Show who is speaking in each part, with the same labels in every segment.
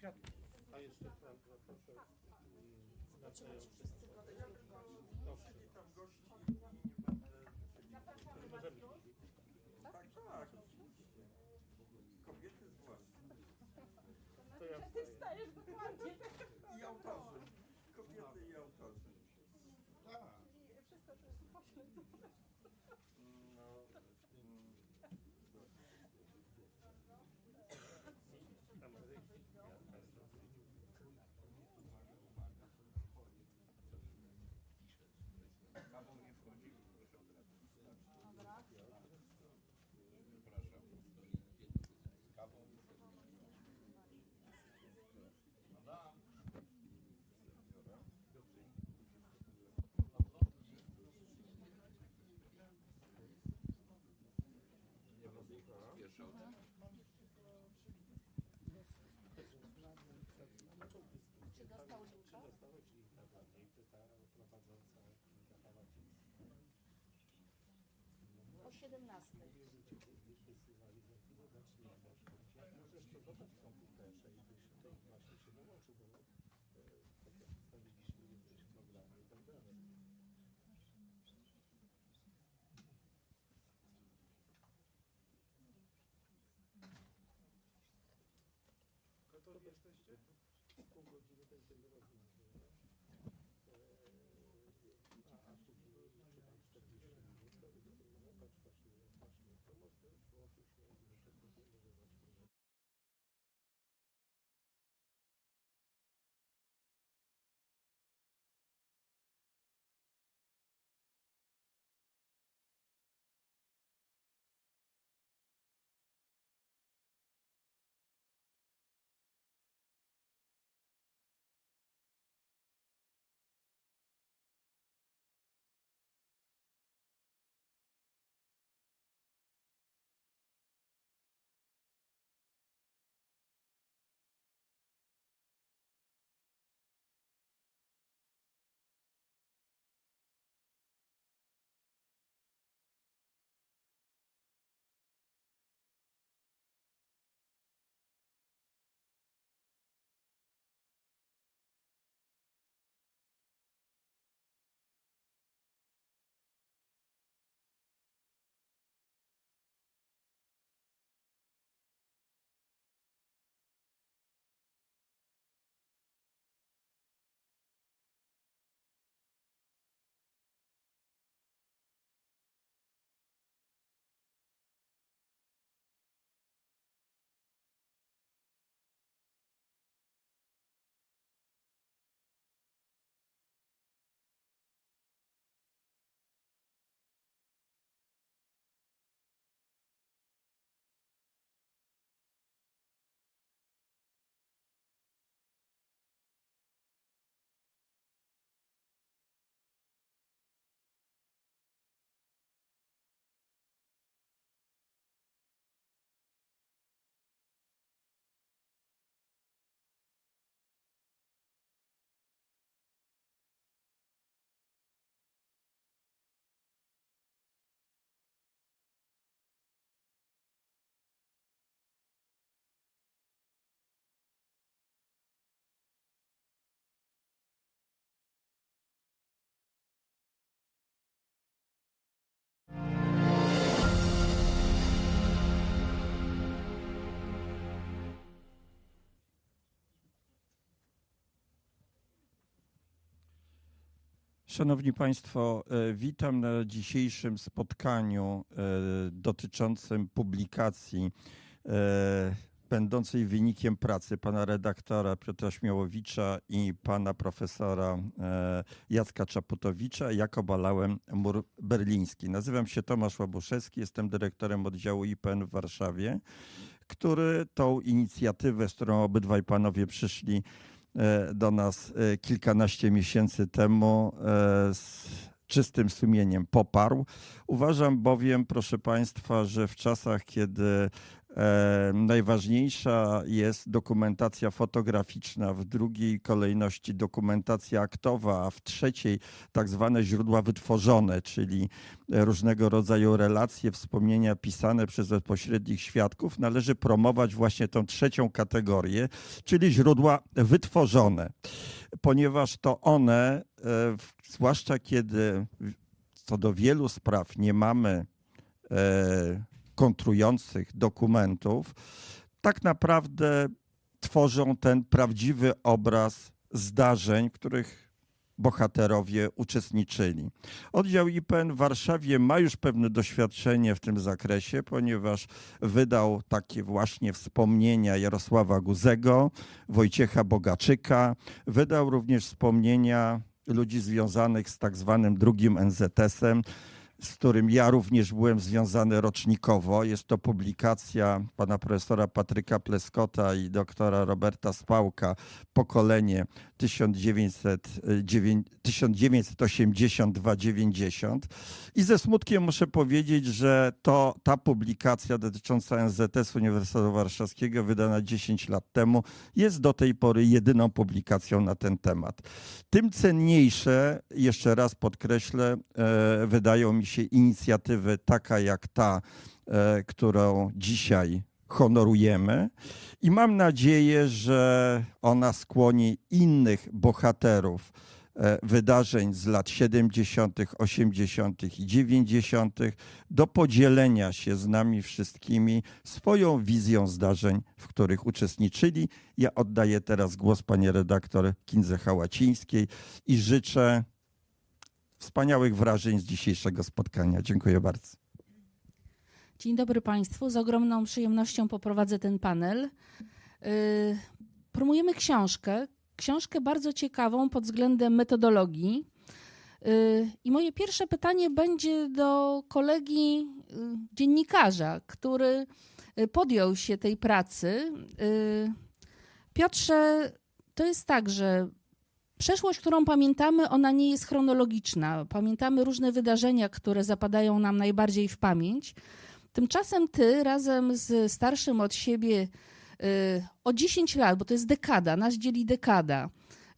Speaker 1: światło. A jeszcze tam, proszę,
Speaker 2: Witam gości i nie będę...
Speaker 1: możemy.
Speaker 2: Tak, tak, oczywiście. Kobiety zwłaszcza.
Speaker 1: To ja
Speaker 3: Ty wstajesz dokładnie.
Speaker 2: I autorzy. Kobiety i autorzy. Tak.
Speaker 3: I wszystko to jest pośledzone.
Speaker 2: No,
Speaker 4: Kawą nie wchodzi, proszę od razu.
Speaker 3: Dobra.
Speaker 4: Przepraszam. Kawą nie wchodzi. Madam. Pierwsza ocena.
Speaker 3: Czy dostał Luka? O 17.
Speaker 1: Możesz to dodać w komputerze i byś to właśnie się dołączył, bo tak jak ustaliliśmy, jesteś w programie i tak dalej.
Speaker 2: gotowi jesteście?
Speaker 1: Pół godziny będziemy rozmawiać. A później czy tam 40 minut, to no patrz, to może włączyć się i jeszcze powiemy, że właśnie.
Speaker 5: Szanowni Państwo, witam na dzisiejszym spotkaniu dotyczącym publikacji będącej wynikiem pracy pana redaktora Piotra Śmiałowicza i pana profesora Jacka Czaputowicza Jakoba Lałem Mur Berliński. Nazywam się Tomasz Łabuszewski, jestem dyrektorem oddziału IPN w Warszawie, który tą inicjatywę, z którą obydwaj panowie przyszli do nas kilkanaście miesięcy temu, z czystym sumieniem poparł. Uważam bowiem, proszę Państwa, że w czasach, kiedy Najważniejsza jest dokumentacja fotograficzna, w drugiej kolejności dokumentacja aktowa, a w trzeciej tak zwane źródła wytworzone, czyli różnego rodzaju relacje, wspomnienia pisane przez bezpośrednich świadków. Należy promować właśnie tą trzecią kategorię, czyli źródła wytworzone, ponieważ to one, zwłaszcza kiedy co do wielu spraw nie mamy kontrujących dokumentów, tak naprawdę tworzą ten prawdziwy obraz zdarzeń, w których bohaterowie uczestniczyli. Oddział IPN w Warszawie ma już pewne doświadczenie w tym zakresie, ponieważ wydał takie właśnie wspomnienia Jarosława Guzego, Wojciecha Bogaczyka, wydał również wspomnienia ludzi związanych z tak zwanym drugim NZS-em, z którym ja również byłem związany rocznikowo. Jest to publikacja pana profesora Patryka Pleskota i doktora Roberta Spałka, pokolenie 1982-90. I ze smutkiem muszę powiedzieć, że ta publikacja dotycząca NZS Uniwersytetu Warszawskiego, wydana 10 lat temu, jest do tej pory jedyną publikacją na ten temat. Tym cenniejsze, jeszcze raz podkreślę, wydają mi się inicjatywy taka jak ta, którą dzisiaj honorujemy, i mam nadzieję, że ona skłoni innych bohaterów wydarzeń z lat 70., 80. i 90. do podzielenia się z nami wszystkimi swoją wizją zdarzeń, w których uczestniczyli. Ja oddaję teraz głos pani redaktor Kindze Hałacińskiej i życzę wspaniałych wrażeń z dzisiejszego spotkania. Dziękuję bardzo.
Speaker 3: Dzień dobry Państwu. Z ogromną przyjemnością poprowadzę ten panel. Promujemy książkę bardzo ciekawą pod względem metodologii. I moje pierwsze pytanie będzie do kolegi dziennikarza, który podjął się tej pracy. Piotrze, to jest tak, że przeszłość, którą pamiętamy, ona nie jest chronologiczna. Pamiętamy różne wydarzenia, które zapadają nam najbardziej w pamięć. Tymczasem ty razem z starszym od siebie o 10 lat, bo to jest dekada, nas dzieli dekada,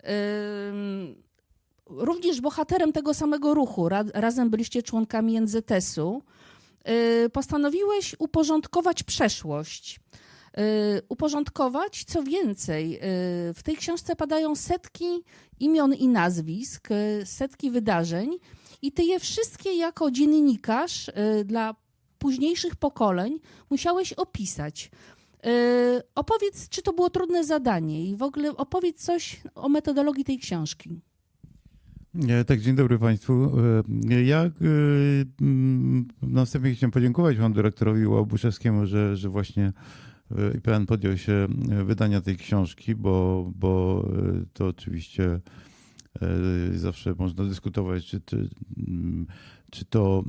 Speaker 3: również bohaterem tego samego ruchu, razem byliście członkami NZS-u, postanowiłeś uporządkować przeszłość. Uporządkować, co więcej, w tej książce padają setki imion i nazwisk, setki wydarzeń i ty je wszystkie jako dziennikarz dla późniejszych pokoleń musiałeś opisać. Opowiedz, czy to było trudne zadanie i w ogóle opowiedz coś o metodologii tej książki.
Speaker 6: Tak, dzień dobry Państwu. Ja na wstępie chciałem podziękować panu dyrektorowi Łabuszewskiemu, że właśnie IPN podjął się wydania tej książki, bo to oczywiście zawsze można dyskutować, czy to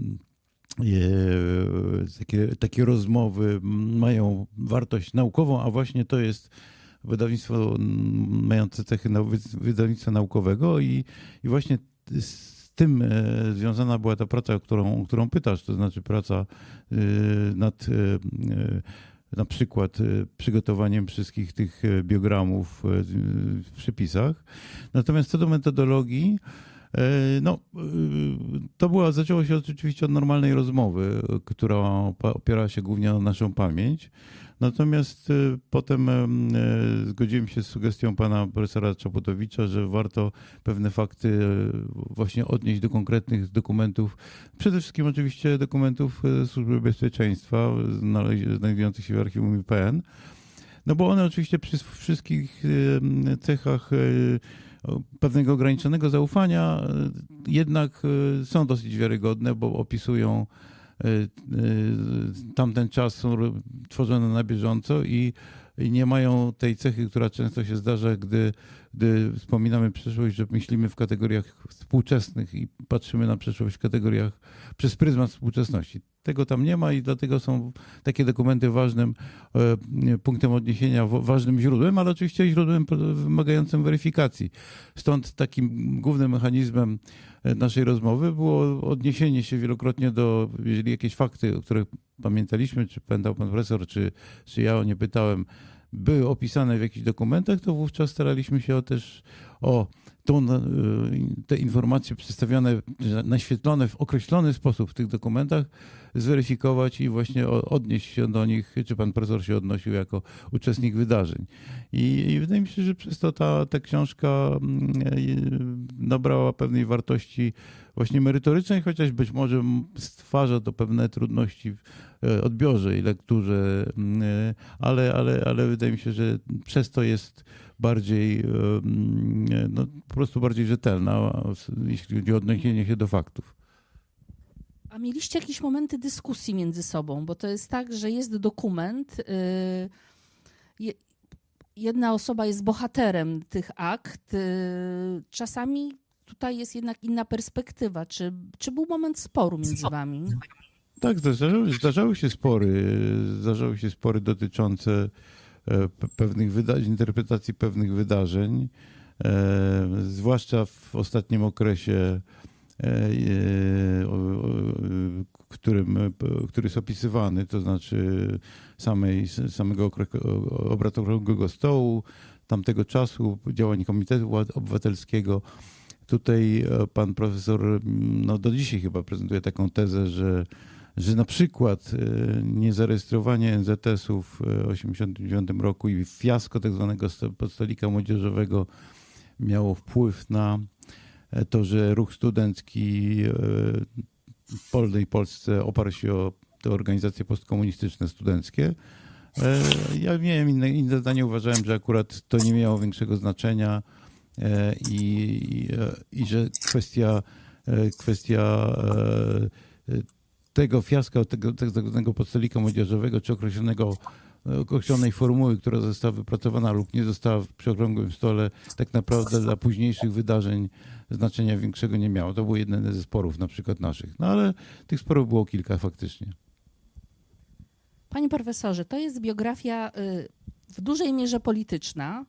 Speaker 6: takie rozmowy mają wartość naukową, a właśnie to jest wydawnictwo mające cechy wydawnictwa naukowego i właśnie z tym związana była ta praca, o którą pytasz, to znaczy praca nad na przykład przygotowaniem wszystkich tych biogramów w przypisach. Natomiast co do metodologii, zaczęło się oczywiście od normalnej rozmowy, która opierała się głównie na naszą pamięć. Natomiast potem zgodziłem się z sugestią pana profesora Czaputowicza, że warto pewne fakty właśnie odnieść do konkretnych dokumentów, przede wszystkim oczywiście dokumentów Służby Bezpieczeństwa znajdujących się w archiwum IPN, no bo one oczywiście przy wszystkich cechach pewnego ograniczonego zaufania jednak są dosyć wiarygodne, bo opisują tamten czas, są tworzone na bieżąco i nie mają tej cechy, która często się zdarza, gdy wspominamy przeszłość, że myślimy w kategoriach współczesnych i patrzymy na przeszłość w kategoriach przez pryzmat współczesności. Tego tam nie ma i dlatego są takie dokumenty ważnym punktem odniesienia, ważnym źródłem, ale oczywiście źródłem wymagającym weryfikacji. Stąd takim głównym mechanizmem naszej rozmowy było odniesienie się wielokrotnie do, jeżeli jakieś fakty, o których pamiętaliśmy, czy pamiętał pan profesor, czy ja o nie pytałem, były opisane w jakichś dokumentach, to wówczas staraliśmy się też o te informacje przedstawione, naświetlone w określony sposób w tych dokumentach zweryfikować i właśnie odnieść się do nich, czy pan profesor się odnosił jako uczestnik wydarzeń. I wydaje mi się, że przez to ta książka nabrała pewnej wartości właśnie merytorycznej, chociaż być może stwarza to pewne trudności w odbiorze i lekturze, ale wydaje mi się, że przez to jest bardziej, no, po prostu bardziej rzetelna, jeśli chodzi o odniesienie się do faktów.
Speaker 3: A mieliście jakieś momenty dyskusji między sobą? Bo to jest tak, że jest dokument, jedna osoba jest bohaterem tych akt, czasami tutaj jest jednak inna perspektywa. Czy był moment sporu między wami?
Speaker 6: Tak, zdarzały się spory dotyczące pewnych wydarzeń, interpretacji pewnych wydarzeń, zwłaszcza w ostatnim okresie, który jest opisywany, to znaczy samego obrad Okrągłego Stołu, tamtego czasu, działań Komitetu Obywatelskiego. Tutaj pan profesor do dzisiaj chyba prezentuje taką tezę, że na przykład niezarejestrowanie NZS-ów w 1989 roku i fiasko tak zwanego podstolika młodzieżowego miało wpływ na to, że ruch studencki w wolnej Polsce oparł się o te organizacje postkomunistyczne studenckie. Ja miałem inne zdanie, uważałem, że akurat to nie miało większego znaczenia i że kwestia tego fiaska, tego podstolika młodzieżowego, czy określonej formuły, która została wypracowana lub nie została przy okrągłym stole, tak naprawdę dla późniejszych wydarzeń znaczenia większego nie miało. To był jeden ze sporów na przykład naszych. No ale tych sporów było kilka faktycznie.
Speaker 3: Panie profesorze, to jest biografia w dużej mierze polityczna,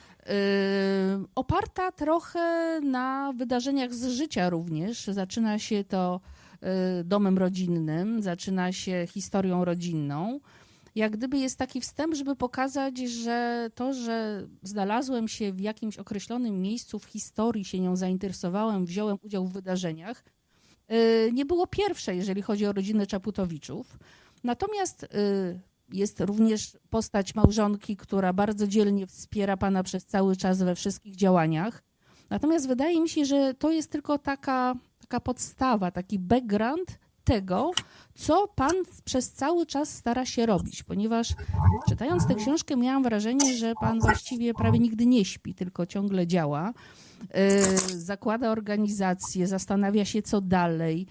Speaker 3: oparta trochę na wydarzeniach z życia również. Zaczyna się to domem rodzinnym, zaczyna się historią rodzinną. Jak gdyby jest taki wstęp, żeby pokazać, że to, że znalazłem się w jakimś określonym miejscu w historii, się nią zainteresowałem, wziąłem udział w wydarzeniach, nie było pierwsze, jeżeli chodzi o rodzinę Czaputowiczów. Natomiast jest również postać małżonki, która bardzo dzielnie wspiera pana przez cały czas we wszystkich działaniach. Natomiast wydaje mi się, że to jest tylko taka podstawa, taki background tego, co pan przez cały czas stara się robić, ponieważ czytając tę książkę miałam wrażenie, że pan właściwie prawie nigdy nie śpi, tylko ciągle działa, zakłada organizację, zastanawia się co dalej.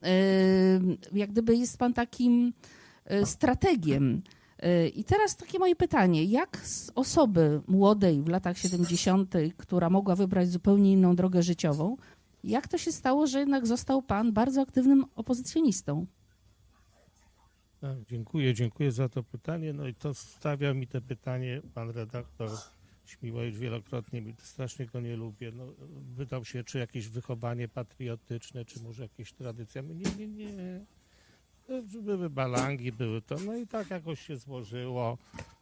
Speaker 3: Jak gdyby jest pan takim strategiem. I teraz takie moje pytanie, jak z osoby młodej w latach 70., która mogła wybrać zupełnie inną drogę życiową, jak to się stało, że jednak został pan bardzo aktywnym opozycjonistą?
Speaker 7: Tak, dziękuję za to pytanie. No i to stawia mi to pytanie pan redaktor Śmiła już wielokrotnie, strasznie go nie lubię. No, wydał się, czy jakieś wychowanie patriotyczne, czy może jakieś tradycja. Nie. Były balangi, były to. No i tak jakoś się złożyło.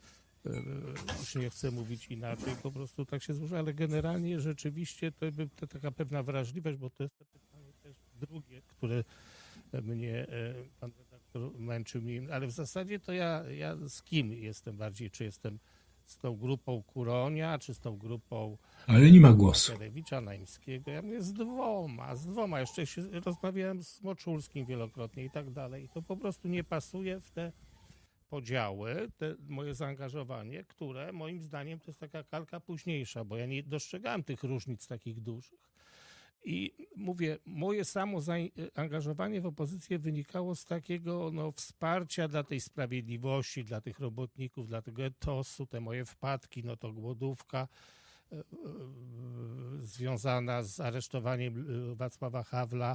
Speaker 7: Już nie chcę mówić inaczej, po prostu tak się złożyło, ale generalnie rzeczywiście to taka pewna wrażliwość, bo to jest to pytanie też drugie, które mnie pan redaktor męczył, ale w zasadzie to ja z kim jestem bardziej, czy jestem z tą grupą Kuronia, czy z tą grupą
Speaker 8: ale nie ma głosu.
Speaker 7: Macierewicza, Naimskiego. Ja mówię z dwoma. Jeszcze się rozmawiałem z Moczulskim wielokrotnie i tak dalej. To po prostu nie pasuje w te podziały, moje zaangażowanie, które moim zdaniem to jest taka kalka późniejsza, bo ja nie dostrzegałem tych różnic takich dużych. I mówię, moje samo zaangażowanie w opozycję wynikało z takiego wsparcia dla tej sprawiedliwości, dla tych robotników, dla tego etosu, te moje wpadki, to głodówka związana z aresztowaniem Wacława Hawla,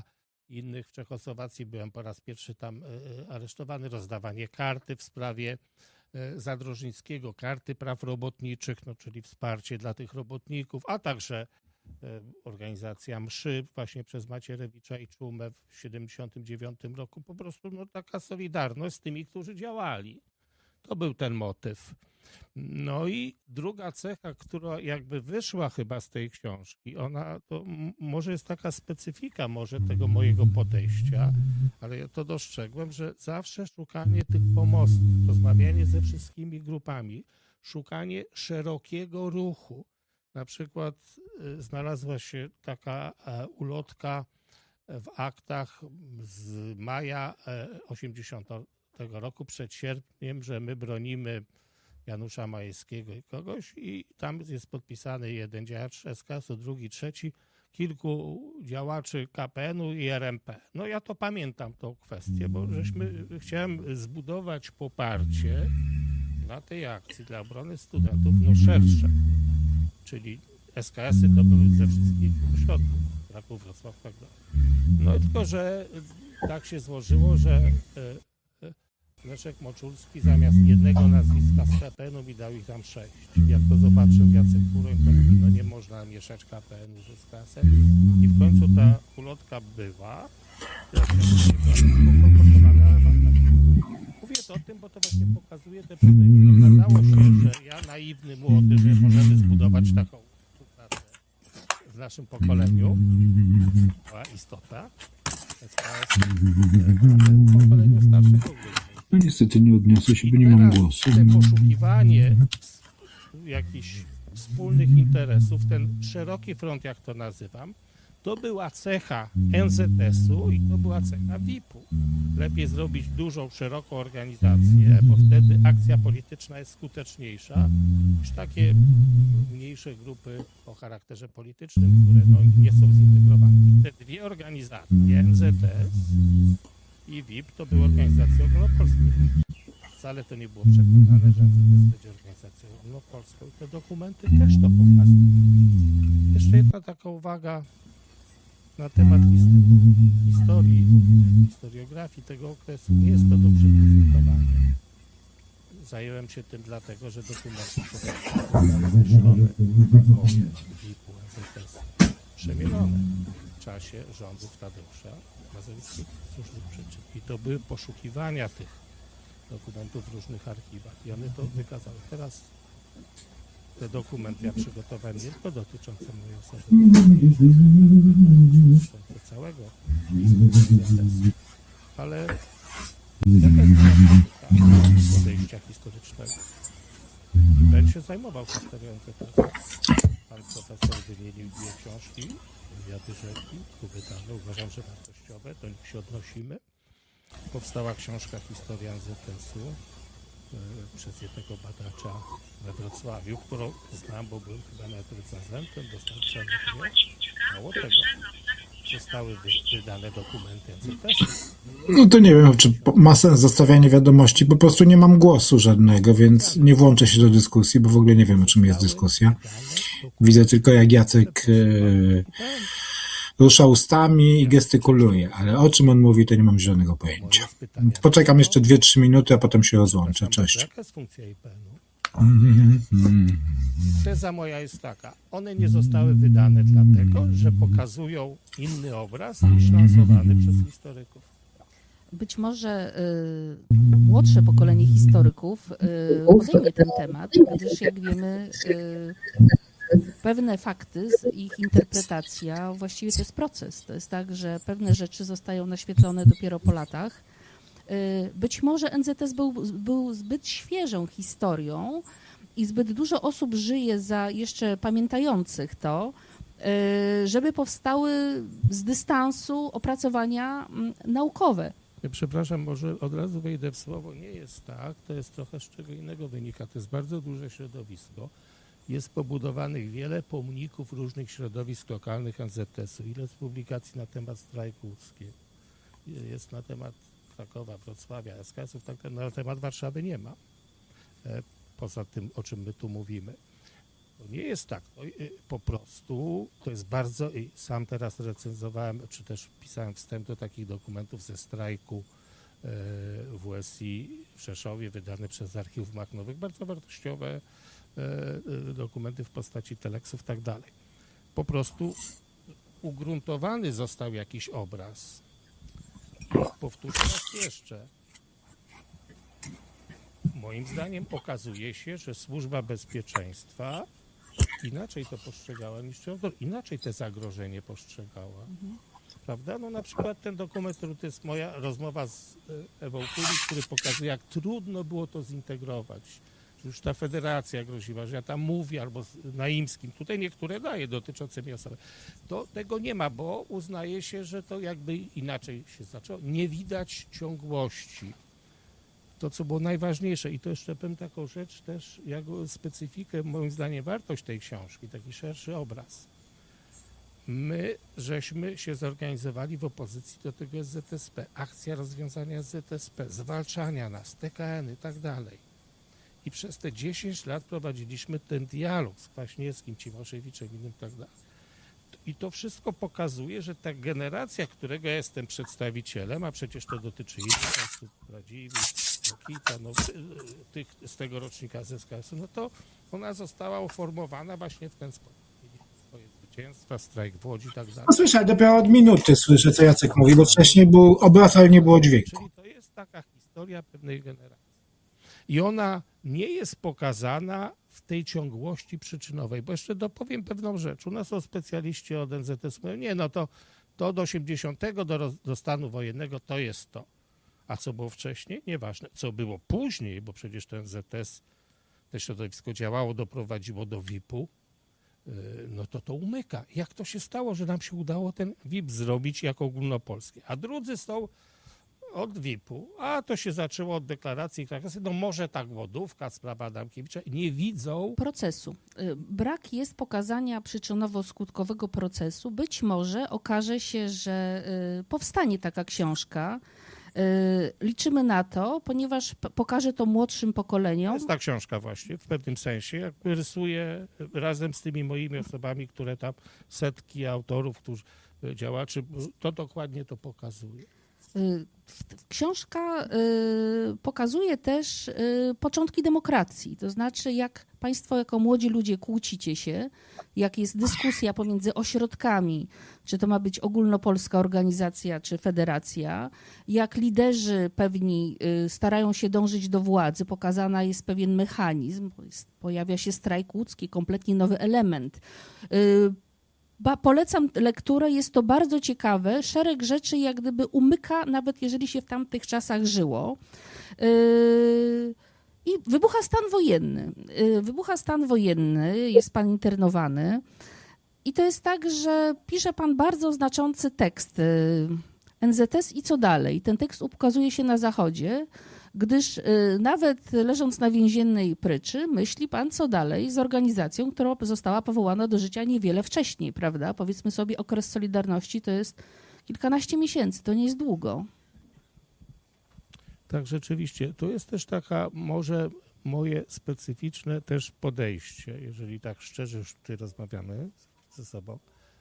Speaker 7: innych. W Czechosłowacji byłem po raz pierwszy tam aresztowany, rozdawanie karty w sprawie Zadrożyńskiego, karty praw robotniczych, no, czyli wsparcie dla tych robotników, a także organizacja mszy właśnie przez Macierewicza i Czumę w 1979 roku. Po prostu no, taka solidarność z tymi, którzy działali. To był ten motyw. No i druga cecha, która jakby wyszła chyba z tej książki, ona to może jest taka specyfika może tego mojego podejścia, ale ja to dostrzegłem, że zawsze szukanie tych pomostów, rozmawianie ze wszystkimi grupami, szukanie szerokiego ruchu. Na przykład znalazła się taka ulotka w aktach z maja 80 roku przed sierpniem, że my bronimy Janusza Majewskiego i kogoś i tam jest podpisany jeden działacz SKS-u, drugi, trzeci, kilku działaczy KPN-u i RMP. No ja to pamiętam tą kwestię, bo chciałem zbudować poparcie dla tej akcji, dla obrony studentów, no szersze, czyli SKS-y to były ze wszystkich ośrodków, Kraków, Wrocław, tak dalej. No tylko, że tak się złożyło, że Leszek Moczulski zamiast jednego nazwiska z KPN-u mi dał ich tam 6. Jak to zobaczył Jacek Kuroń, to mówi, no nie można mieszać KPN-u z SKS-em. I w końcu ta ulotka była. Mówię to o tym, bo to właśnie pokazuje te podejście. Okazało się, że ja naiwny, młody, że możemy zbudować taką współpracę w naszym pokoleniu. Była istota. SKS w pokoleniu starszym w ogóle.
Speaker 8: No niestety nie odniosę się, bo nie mam głosu.
Speaker 7: Te poszukiwanie jakichś wspólnych interesów, ten szeroki front, jak to nazywam, to była cecha NZS-u i to była cecha VIP-u. Lepiej zrobić dużą, szeroką organizację, bo wtedy akcja polityczna jest skuteczniejsza niż takie mniejsze grupy o charakterze politycznym, które no, nie są zintegrowane. I te dwie organizacje, NZS i VIP, to były organizacje ogólnopolskie. Wcale to nie było przekonane, że NZS będzie organizacją ogólnopolską. I te dokumenty też to pokazują. Jeszcze jedna taka uwaga na temat historiografii tego okresu. Nie jest to do przeprezentowania. Zająłem się tym dlatego, że dokumenty zostały zniszczone moje VIP-u, NZS, przemielone w czasie rządów Tadeusza Mazowieckiego z różnych przyczyn. I to były poszukiwania tych dokumentów w różnych archiwach i one to wykazały. Teraz te dokumenty ja przygotowałem nie tylko dotyczące mojej osoby, dotyczące całego ale podejścia historycznego. Będę się zajmował historią NZS. Pan profesor wymienił dwie książki, Wywiady Rzeki, tu wydane, uważam, że wartościowe, do nich się odnosimy. Powstała książka Historia NZS-u przez jednego badacza we Wrocławiu, którą znam, bo byłem chyba nawet recenzentem, dostarczałem materiał. Mało tego, zostały wydane dokumenty NZS.
Speaker 8: No to nie wiem, czy ma sens zostawianie wiadomości. Po prostu nie mam głosu żadnego, więc nie włączę się do dyskusji, bo w ogóle nie wiem, o czym jest dyskusja. Widzę tylko, jak Jacek rusza ustami i gestykuluje, ale o czym on mówi, to nie mam żadnego pojęcia. Poczekam jeszcze 2-3 minuty, a potem się rozłączę. Cześć.
Speaker 7: Jaka jest funkcja IPN-u? Teza moja jest taka. One nie zostały wydane dlatego, że pokazują inny obraz niż lansowany przez historyków.
Speaker 3: Być może młodsze pokolenie historyków podejmie ten temat, gdyż jak wiemy pewne fakty, ich interpretacja, właściwie to jest proces. To jest tak, że pewne rzeczy zostają naświetlone dopiero po latach. Być może NZS był zbyt świeżą historią i zbyt dużo osób żyje za jeszcze pamiętających to, żeby powstały z dystansu opracowania naukowe.
Speaker 7: Przepraszam, może od razu wejdę w słowo. Nie jest tak, to jest trochę z czego innego wynika. To jest bardzo duże środowisko. Jest pobudowanych wiele pomników różnych środowisk lokalnych NZS-u. Ile jest publikacji na temat strajku łódzkiego? Jest na temat Krakowa, Wrocławia, SKS-ów, tak, na temat Warszawy nie ma. Poza tym, o czym my tu mówimy. To nie jest tak. Po prostu to jest bardzo, i sam teraz recenzowałem, czy też pisałem wstęp do takich dokumentów ze strajku WSI w Rzeszowie, wydany przez Archiwum Machnowych, bardzo wartościowe dokumenty w postaci teleksów i tak dalej. Po prostu ugruntowany został jakiś obraz. Powtórzę raz jeszcze. Moim zdaniem okazuje się, że Służba Bezpieczeństwa inaczej to postrzegała niż Teodor, inaczej te zagrożenie postrzegała. Prawda? No na przykład ten dokument, który to jest moja rozmowa z Ewą Kulik, który pokazuje, jak trudno było to zintegrować. Że już ta federacja groziła, że ja tam mówię, albo z Naimskim. Tutaj niektóre daje dotyczące mnie osoby. To tego nie ma, bo uznaje się, że to jakby inaczej się zaczęło. Nie widać ciągłości. To, co było najważniejsze, i to jeszcze powiem taką rzecz też, jak specyfikę, moim zdaniem, wartość tej książki, taki szerszy obraz. My żeśmy się zorganizowali w opozycji do tego SZSP. Akcja rozwiązania SZSP, zwalczania nas, TKN i tak dalej. I przez te 10 lat prowadziliśmy ten dialog z Kwaśniewskim, Cimoszewiczem, innym i tak dalej. I to wszystko pokazuje, że ta generacja, którego ja jestem przedstawicielem, a przecież to dotyczy innych osób, Radziwiłł, Rokita, no, tych z tego rocznika z SKS-u, no to ona została uformowana właśnie w ten sposób. Swoje zwycięstwa, strajk w Łodzi i tak dalej.
Speaker 8: No słyszę, dopiero od minuty słyszę, co Jacek mówi, bo wcześniej był obraz, ale nie było dźwięku.
Speaker 7: Czyli to jest taka historia pewnej generacji. I ona nie jest pokazana w tej ciągłości przyczynowej, bo jeszcze dopowiem pewną rzecz. U nas są specjaliści od NZS, mówią, nie, no to do 80, do stanu wojennego to jest to. A co było wcześniej? Nieważne. Co było później, bo przecież ten ZS, to środowisko działało, doprowadziło do VIP-u, no to umyka. Jak to się stało, że nam się udało ten VIP zrobić jako ogólnopolski? A drudzy są od VIP-u, a to się zaczęło od deklaracji krakowskiej, no może ta głodówka, sprawa Adamkiewicza, nie widzą
Speaker 3: procesu. Brak jest pokazania przyczynowo-skutkowego procesu. Być może okaże się, że powstanie taka książka. Liczymy na to, ponieważ pokaże to młodszym
Speaker 7: To
Speaker 3: pokoleniom.
Speaker 7: jest ta książka właśnie, w pewnym sensie, jakby rysuje razem z tymi moimi osobami, które tam, setki autorów, którzy działaczy, to dokładnie to pokazuje.
Speaker 3: Książka pokazuje też początki demokracji, to znaczy jak państwo jako młodzi ludzie kłócicie się, jak jest dyskusja pomiędzy ośrodkami, czy to ma być ogólnopolska organizacja, czy federacja, jak liderzy pewni starają się dążyć do władzy, pokazana jest pewien mechanizm, pojawia się strajk łódzki, kompletnie nowy element. Polecam lekturę, jest to bardzo ciekawe, szereg rzeczy jak gdyby umyka, nawet jeżeli się w tamtych czasach żyło. I wybucha stan wojenny. Wybucha stan wojenny, jest pan internowany i to jest tak, że pisze pan bardzo znaczący tekst NZS i co dalej. Ten tekst ukazuje się na Zachodzie, gdyż nawet leżąc na więziennej pryczy, myśli pan, co dalej z organizacją, która została powołana do życia niewiele wcześniej, prawda? Powiedzmy sobie, okres Solidarności to jest kilkanaście miesięcy, to nie jest długo.
Speaker 7: Tak, rzeczywiście. To jest też taka może moje specyficzne też podejście, jeżeli tak szczerze już tutaj rozmawiamy ze sobą,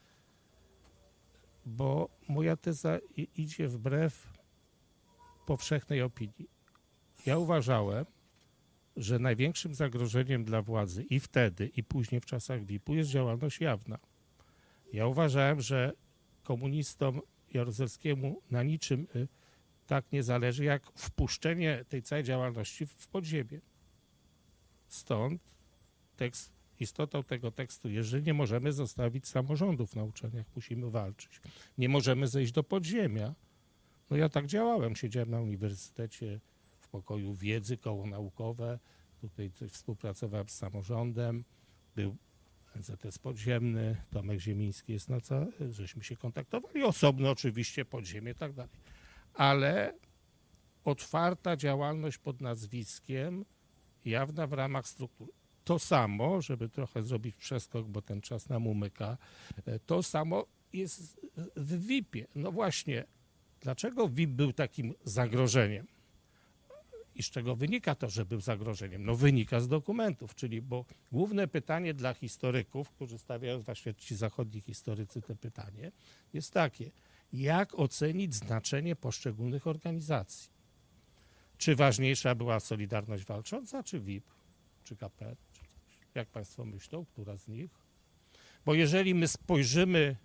Speaker 7: bo moja teza idzie wbrew powszechnej opinii. Ja uważałem, że największym zagrożeniem dla władzy i wtedy, i później w czasach VIP-u jest działalność jawna. Ja uważałem, że komunistom Jaruzelskiemu na niczym tak nie zależy, jak wpuszczenie tej całej działalności w podziemie. Stąd istotą tego tekstu jest, że nie możemy zostawić samorządów na uczelniach, musimy walczyć. Nie możemy zejść do podziemia. No ja tak działałem, siedziałem na uniwersytecie w pokoju wiedzy, koło naukowe, tutaj współpracowałem z samorządem, był NZS podziemny, Tomek Ziemiński jest na co, żeśmy się kontaktowali, osobno oczywiście podziemie i tak dalej. Ale otwarta działalność pod nazwiskiem, jawna w ramach struktur. To samo, żeby trochę zrobić przeskok, bo ten czas nam umyka, to samo jest w VIP-ie. No właśnie, dlaczego VIP był takim zagrożeniem? I z czego wynika to, że był zagrożeniem? No wynika z dokumentów, czyli bo główne pytanie dla historyków, którzy stawiają, właśnie ci zachodni historycy te pytanie, jest takie, jak ocenić znaczenie poszczególnych organizacji? Czy ważniejsza była Solidarność Walcząca, czy WIP, czy KP? Czy coś? Jak Państwo myślą, która z nich? Bo jeżeli my spojrzymy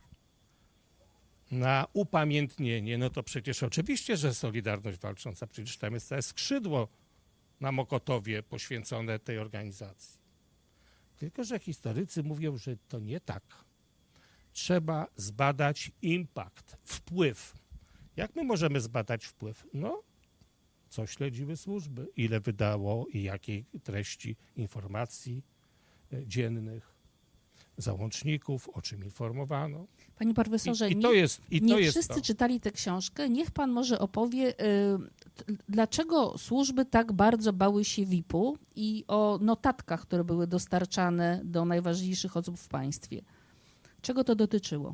Speaker 7: na upamiętnienie, no to przecież oczywiście, że Solidarność Walcząca, przecież tam jest całe skrzydło na Mokotowie poświęcone tej organizacji. Tylko że historycy mówią, że to nie tak. Trzeba zbadać impact, wpływ. Jak my możemy zbadać wpływ? No, co śledziły służby, ile wydało i jakiej treści informacji dziennych, załączników, o czym informowano.
Speaker 3: Panie profesorze, nie wszyscy czytali tę książkę. Niech pan może opowie, dlaczego służby tak bardzo bały się VIP-u i o notatkach, które były dostarczane do najważniejszych osób w państwie. Czego to dotyczyło?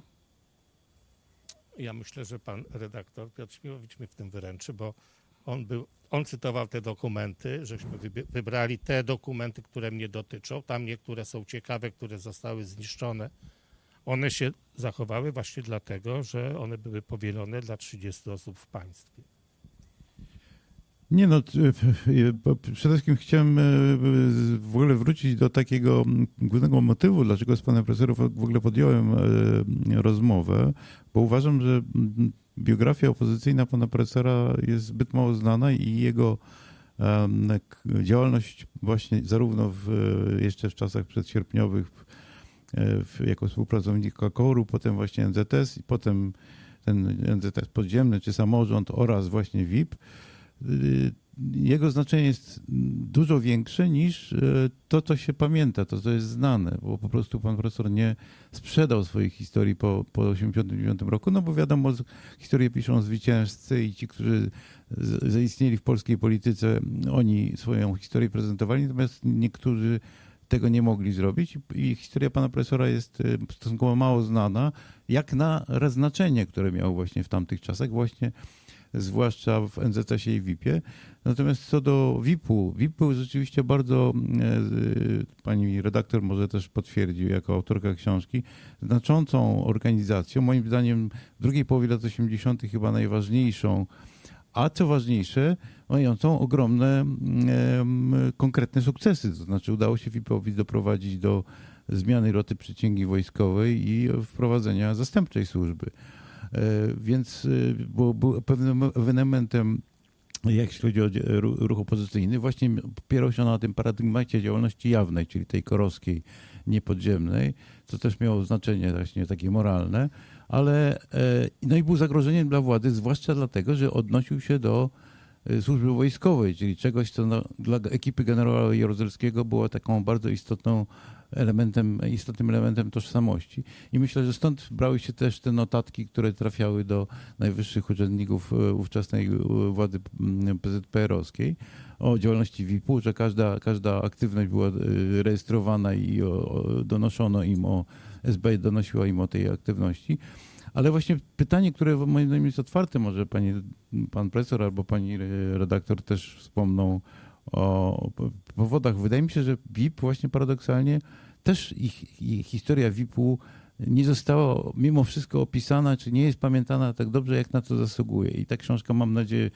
Speaker 7: Ja myślę, że pan redaktor Piotr Śmiłowicz mnie w tym wyręczy, bo on cytował te dokumenty, żeśmy wybrali te dokumenty, które mnie dotyczą. Tam niektóre są ciekawe, które zostały zniszczone. One się zachowały właśnie dlatego, że one były powielone dla 30 osób w państwie.
Speaker 6: Nie no, przede wszystkim chciałem w ogóle wrócić do takiego głównego motywu, dlaczego z panem profesorem w ogóle podjąłem rozmowę, bo uważam, że biografia opozycyjna pana profesora jest zbyt mało znana i jego działalność właśnie zarówno jeszcze w czasach przedsierpniowych jako współpracownika KOR-u, potem właśnie NZS i potem ten NZS podziemny czy samorząd oraz właśnie WIP, jego znaczenie jest dużo większe niż to, co się pamięta, to, co jest znane, bo po prostu pan profesor nie sprzedał swojej historii po 1989 roku, no bo wiadomo, historię piszą zwycięzcy i ci, którzy zaistnieli w polskiej polityce, oni swoją historię prezentowali, natomiast niektórzy tego nie mogli zrobić i historia pana profesora jest stosunkowo mało znana, jak na znaczenie, które miał właśnie w tamtych czasach, właśnie zwłaszcza w NZS-ie i WIP-ie. Natomiast co do WIP-u, WIP był rzeczywiście bardzo, pani redaktor może też potwierdzi jako autorka książki, znaczącą organizacją, moim zdaniem w drugiej połowie lat 80. chyba najważniejszą, a co ważniejsze, mającą ogromne konkretne sukcesy. To znaczy udało się WIP-owi doprowadzić do zmiany roty przysięgi wojskowej i wprowadzenia zastępczej służby. Więc był pewnym ewenementem, jeśli chodzi o ruch opozycyjny, właśnie opierał się na tym paradygmacie działalności jawnej, czyli tej korowskiej, niepodziemnej, co też miało znaczenie właśnie takie moralne, ale no i był zagrożeniem dla władzy, zwłaszcza dlatego, że odnosił się do służby wojskowej, czyli czegoś, co dla ekipy generała Jaruzelskiego było taką bardzo istotnym elementem tożsamości. I myślę, że stąd brały się też te notatki, które trafiały do najwyższych urzędników ówczesnej władzy PZPR-owskiej o działalności WIP-u, że każda aktywność była rejestrowana i donoszono im SB donosiła im o tej aktywności. Ale właśnie pytanie, które moim zdaniem jest otwarte, może pan profesor albo pani redaktor też wspomną o powodach. Wydaje mi się, że WIP właśnie paradoksalnie też ich historia WIP-u nie została mimo wszystko opisana, czy nie jest pamiętana tak dobrze, jak na to zasługuje. I ta książka, mam nadzieję,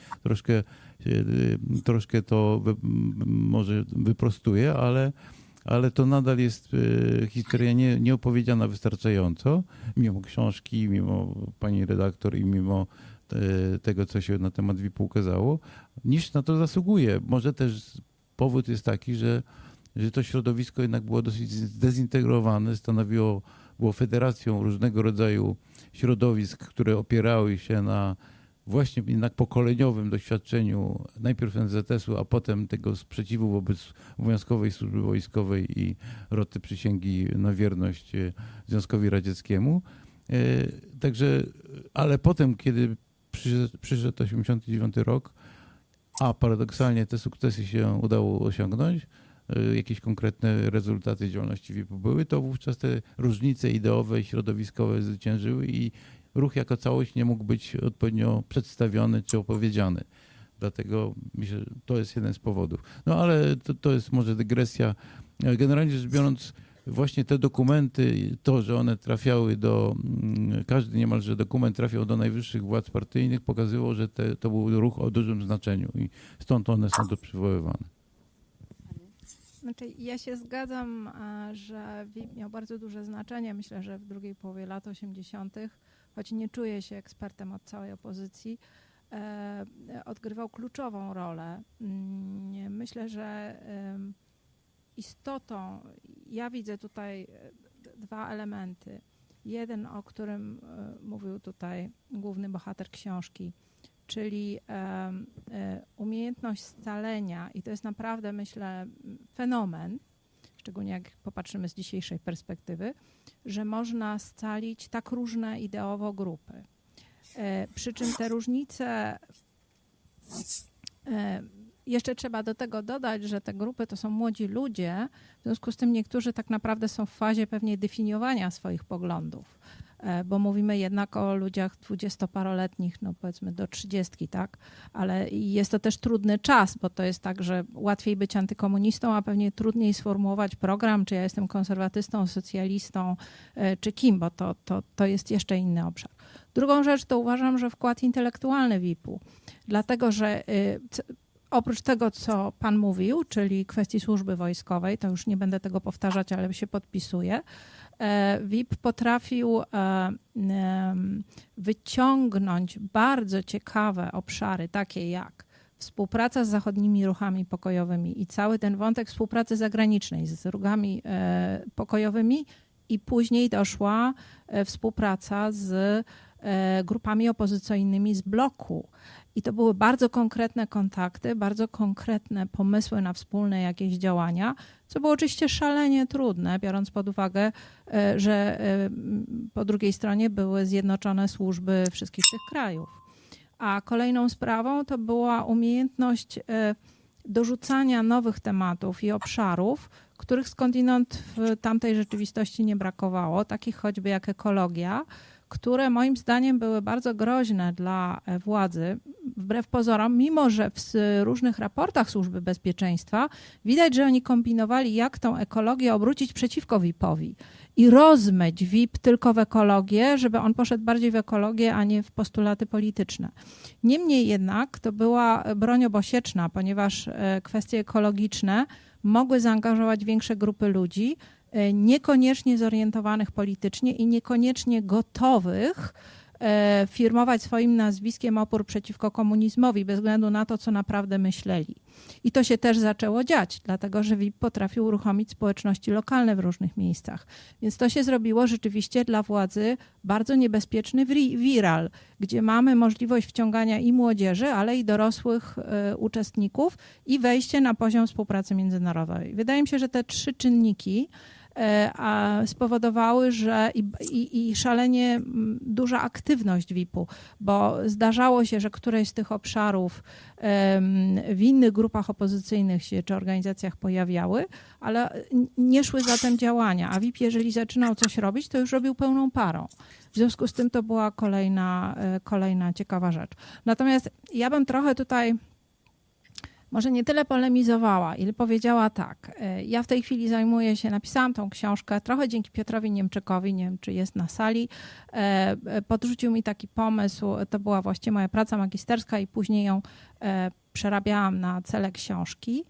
Speaker 6: troszkę to może wyprostuje, ale to nadal jest historia nieopowiedziana wystarczająco, mimo książki, mimo pani redaktor i mimo tego, co się na temat WIP-u ukazało, niż na to zasługuje. Może też powód jest taki, że to środowisko jednak było dosyć zdezintegrowane, było federacją różnego rodzaju środowisk, które opierały się na właśnie jednak pokoleniowym doświadczeniu najpierw NZS-u, a potem tego sprzeciwu wobec obowiązkowej służby wojskowej i roty przysięgi na wierność Związkowi Radzieckiemu. Także, ale potem, kiedy przyszedł 89 rok, a paradoksalnie te sukcesy się udało osiągnąć, jakieś konkretne rezultaty działalności WIP-u były, to wówczas te różnice ideowe i środowiskowe zwyciężyły i ruch jako całość nie mógł być odpowiednio przedstawiony czy opowiedziany. Dlatego myślę, że to jest jeden z powodów. No ale to jest może dygresja. Generalnie rzecz biorąc, właśnie te dokumenty, to, że one trafiały każdy niemalże dokument trafiał do najwyższych władz partyjnych, pokazywało, że to był ruch o dużym znaczeniu i stąd one są tu przywoływane.
Speaker 9: Znaczy, ja się zgadzam, że WIP miał bardzo duże znaczenie. Myślę, że w drugiej połowie lat 80., choć nie czuję się ekspertem od całej opozycji, odgrywał kluczową rolę. Myślę, że istotą, ja widzę tutaj dwa elementy. Jeden, o którym mówił tutaj główny bohater książki, czyli umiejętność scalenia, i to jest naprawdę, myślę, fenomen, szczególnie jak popatrzymy z dzisiejszej perspektywy, że można scalić tak różne ideowo grupy. Przy czym te różnice, jeszcze trzeba do tego dodać, że te grupy to są młodzi ludzie, w związku z tym niektórzy tak naprawdę są w fazie pewnie definiowania swoich poglądów, bo mówimy jednak o ludziach 20-paroletnich, no powiedzmy do 30, tak? Ale jest to też trudny czas, bo to jest tak, że łatwiej być antykomunistą, a pewnie trudniej sformułować program, czy ja jestem konserwatystą, socjalistą, czy kim, bo to jest jeszcze inny obszar. Drugą rzecz to uważam, że wkład intelektualny WIP-u, dlatego że oprócz tego, co pan mówił, czyli kwestii służby wojskowej, to już nie będę tego powtarzać, ale się podpisuję, WIP potrafił wyciągnąć bardzo ciekawe obszary, takie jak współpraca z zachodnimi ruchami pokojowymi i cały ten wątek współpracy zagranicznej z ruchami pokojowymi i później doszła współpraca z grupami opozycyjnymi z bloku. I to były bardzo konkretne kontakty, bardzo konkretne pomysły na wspólne jakieś działania, co było oczywiście szalenie trudne, biorąc pod uwagę, że po drugiej stronie były zjednoczone służby wszystkich tych krajów. A kolejną sprawą to była umiejętność dorzucania nowych tematów i obszarów, których skądinąd w tamtej rzeczywistości nie brakowało, takich choćby jak ekologia, które moim zdaniem były bardzo groźne dla władzy, wbrew pozorom, mimo że w różnych raportach Służby Bezpieczeństwa widać, że oni kombinowali, jak tą ekologię obrócić przeciwko WIP-owi i rozmyć WIP tylko w ekologię, żeby on poszedł bardziej w ekologię, a nie w postulaty polityczne. Niemniej jednak to była broń obosieczna, ponieważ kwestie ekologiczne mogły zaangażować większe grupy ludzi, niekoniecznie zorientowanych politycznie i niekoniecznie gotowych firmować swoim nazwiskiem opór przeciwko komunizmowi, bez względu na to, co naprawdę myśleli. I to się też zaczęło dziać, dlatego że WIP potrafił uruchomić społeczności lokalne w różnych miejscach. Więc to się zrobiło rzeczywiście dla władzy bardzo niebezpieczny viral, gdzie mamy możliwość wciągania i młodzieży, ale i dorosłych uczestników i wejście na poziom współpracy międzynarodowej. Wydaje mi się, że te trzy czynniki spowodowały, że i szalenie duża aktywność WIP-u, bo zdarzało się, że któreś z tych obszarów w innych grupach opozycyjnych się czy organizacjach pojawiały, ale nie szły zatem działania, a WIP, jeżeli zaczynał coś robić, to już robił pełną parą. W związku z tym to była kolejna ciekawa rzecz. Natomiast ja bym trochę tutaj może nie tyle polemizowała, ile powiedziała tak. Ja w tej chwili napisałam tą książkę trochę dzięki Piotrowi Niemczykowi, nie wiem, czy jest na sali. Podrzucił mi taki pomysł, to była właściwie moja praca magisterska i później ją przerabiałam na cele książki.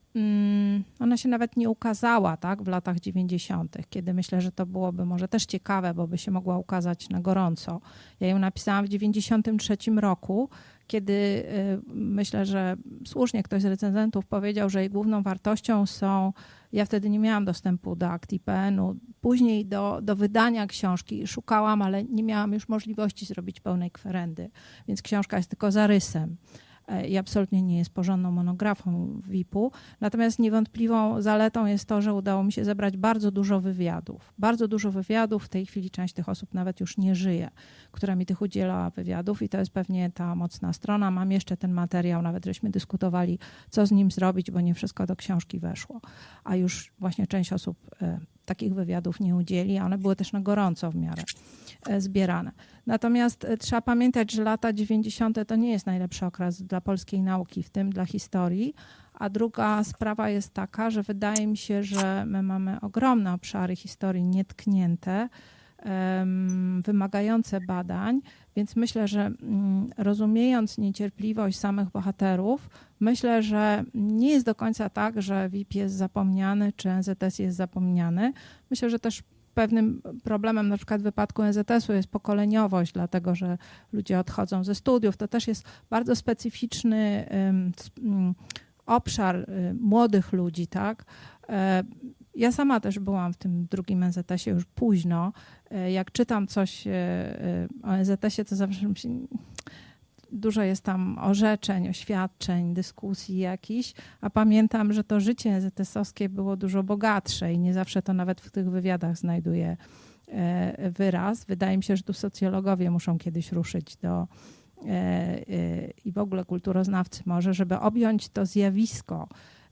Speaker 9: Ona się nawet nie ukazała, tak, w latach 90., kiedy myślę, że to byłoby może też ciekawe, bo by się mogła ukazać na gorąco. Ja ją napisałam w 93 roku, kiedy myślę, że słusznie ktoś z recenzentów powiedział, że jej główną wartością są, ja wtedy nie miałam dostępu do akt IPN-u, później do wydania książki szukałam, ale nie miałam już możliwości zrobić pełnej kwerendy, więc książka jest tylko zarysem i absolutnie nie jest porządną monografą WIP-u. Natomiast niewątpliwą zaletą jest to, że udało mi się zebrać bardzo dużo wywiadów. Bardzo dużo wywiadów, w tej chwili część tych osób nawet już nie żyje, która mi tych udzielała wywiadów i to jest pewnie ta mocna strona. Mam jeszcze ten materiał, nawet żeśmy dyskutowali, co z nim zrobić, bo nie wszystko do książki weszło. A już właśnie część osób takich wywiadów nie udzieli, a one były też na gorąco w miarę. zbierane. Natomiast trzeba pamiętać, że lata 90. to nie jest najlepszy okres dla polskiej nauki, w tym dla historii. A druga sprawa jest taka, że wydaje mi się, że my mamy ogromne obszary historii nietknięte, wymagające badań, więc myślę, że rozumiejąc niecierpliwość samych bohaterów, myślę, że nie jest do końca tak, że WIP jest zapomniany, czy NZS jest zapomniany. Myślę, że też pewnym problemem na przykład w wypadku NZS-u jest pokoleniowość, dlatego że ludzie odchodzą ze studiów. To też jest bardzo specyficzny obszar młodych ludzi, tak? Ja sama też byłam w tym drugim NZS-ie już późno. Jak czytam coś o NZS-ie, to zawsze dużo jest tam orzeczeń, oświadczeń, dyskusji jakichś, a pamiętam, że to życie NZS-owskie było dużo bogatsze i nie zawsze to nawet w tych wywiadach znajduje wyraz. Wydaje mi się, że tu socjologowie muszą kiedyś ruszyć i w ogóle kulturoznawcy może, żeby objąć to zjawisko,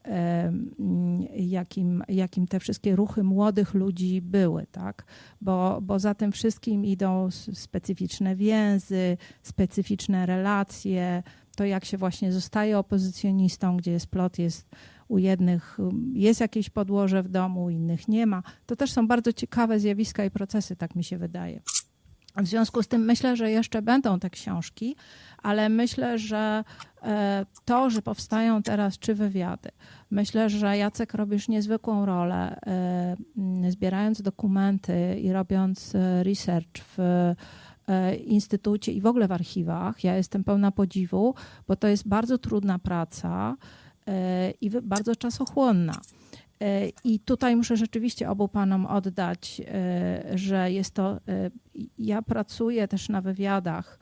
Speaker 9: jakim te wszystkie ruchy młodych ludzi były, tak? Bo za tym wszystkim idą specyficzne więzy, specyficzne relacje, to jak się właśnie zostaje opozycjonistą, gdzie jest plot, jest u jednych jest jakieś podłoże w domu, u innych nie ma. To też są bardzo ciekawe zjawiska i procesy, tak mi się wydaje. W związku z tym myślę, że jeszcze będą te książki, ale myślę, że to, że powstają teraz 3 wywiady, myślę, że Jacek robisz niezwykłą rolę, zbierając dokumenty i robiąc research w instytucie i w ogóle w archiwach. Ja jestem pełna podziwu, bo to jest bardzo trudna praca i bardzo czasochłonna. I tutaj muszę rzeczywiście obu panom oddać, że jest to, ja pracuję też na wywiadach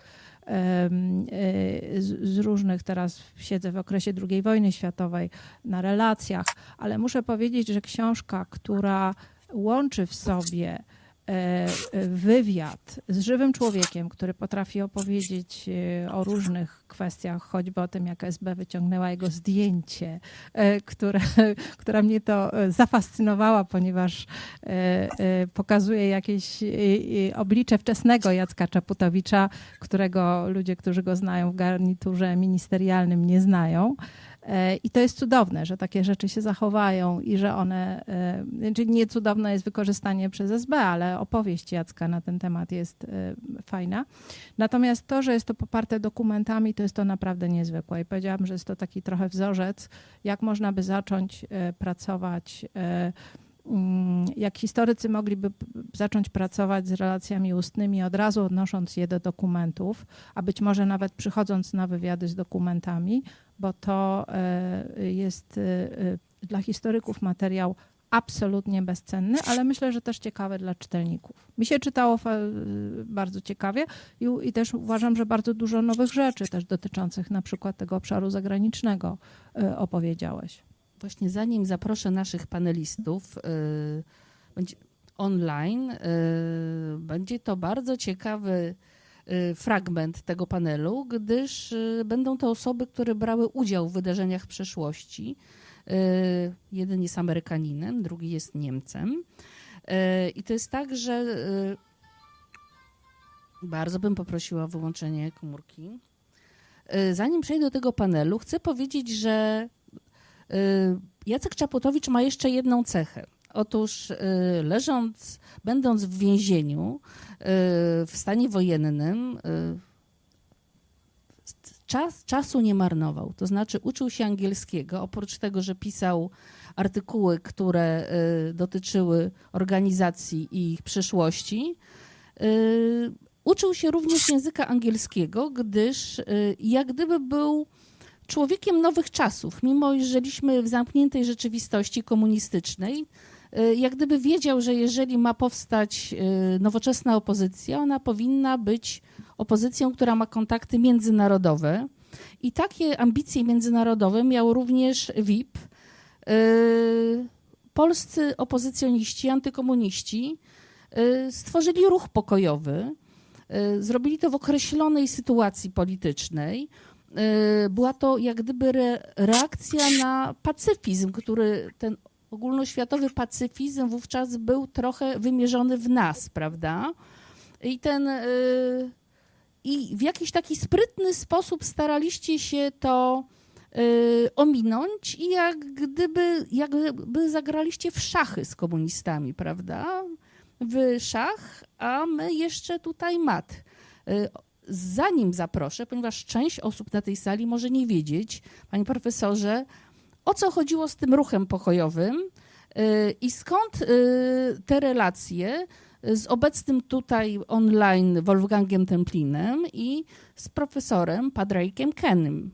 Speaker 9: z różnych, teraz siedzę w okresie II wojny światowej, na relacjach, ale muszę powiedzieć, że książka, która łączy w sobie wywiad z żywym człowiekiem, który potrafi opowiedzieć o różnych kwestiach, choćby o tym, jak SB wyciągnęła jego zdjęcie, która mnie to zafascynowała, ponieważ pokazuje jakieś oblicze wczesnego Jacka Czaputowicza, którego ludzie, którzy go znają w garniturze ministerialnym, nie znają. I to jest cudowne, że takie rzeczy się zachowają i że one, czyli nie cudowne jest wykorzystanie przez SB, ale opowieść Jacka na ten temat jest fajna. Natomiast to, że jest to poparte dokumentami, to jest to naprawdę niezwykłe. I powiedziałabym, że jest to taki trochę wzorzec, jak można by zacząć pracować, jak historycy mogliby zacząć pracować z relacjami ustnymi, od razu odnosząc je do dokumentów, a być może nawet przychodząc na wywiady z dokumentami, bo to jest dla historyków materiał absolutnie bezcenny, ale myślę, że też ciekawy dla czytelników. Mi się czytało bardzo ciekawie i też uważam, że bardzo dużo nowych rzeczy też dotyczących na przykład tego obszaru zagranicznego opowiedziałeś.
Speaker 3: Właśnie zanim zaproszę naszych panelistów online, będzie to bardzo ciekawy fragment tego panelu, gdyż będą to osoby, które brały udział w wydarzeniach przeszłości. Jeden jest Amerykaninem, drugi jest Niemcem. I to jest tak, że bardzo bym poprosiła o wyłączenie komórki. Zanim przejdę do tego panelu, chcę powiedzieć, że Jacek Czaputowicz ma jeszcze jedną cechę. Otóż będąc w więzieniu w stanie wojennym, czasu nie marnował. To znaczy uczył się angielskiego, oprócz tego, że pisał artykuły, które dotyczyły organizacji i ich przyszłości. Uczył się również języka angielskiego, gdyż jak gdyby był człowiekiem nowych czasów, mimo iż żyliśmy w zamkniętej rzeczywistości komunistycznej, jak gdyby wiedział, że jeżeli ma powstać nowoczesna opozycja, ona powinna być opozycją, która ma kontakty międzynarodowe. I takie ambicje międzynarodowe miał również WIP. Polscy opozycjoniści, antykomuniści stworzyli ruch pokojowy. Zrobili to w określonej sytuacji politycznej. Była to jak gdyby reakcja na pacyfizm, ten ogólnoświatowy pacyfizm wówczas był trochę wymierzony w nas, prawda? I w jakiś taki sprytny sposób staraliście się to ominąć i jakby zagraliście w szachy z komunistami, prawda? W szach, a my jeszcze tutaj mat. Zanim zaproszę, ponieważ część osób na tej sali może nie wiedzieć, panie profesorze, o co chodziło z tym ruchem pokojowym i skąd te relacje z obecnym tutaj online Wolfgangiem Templinem i z profesorem Padraigiem Kenym.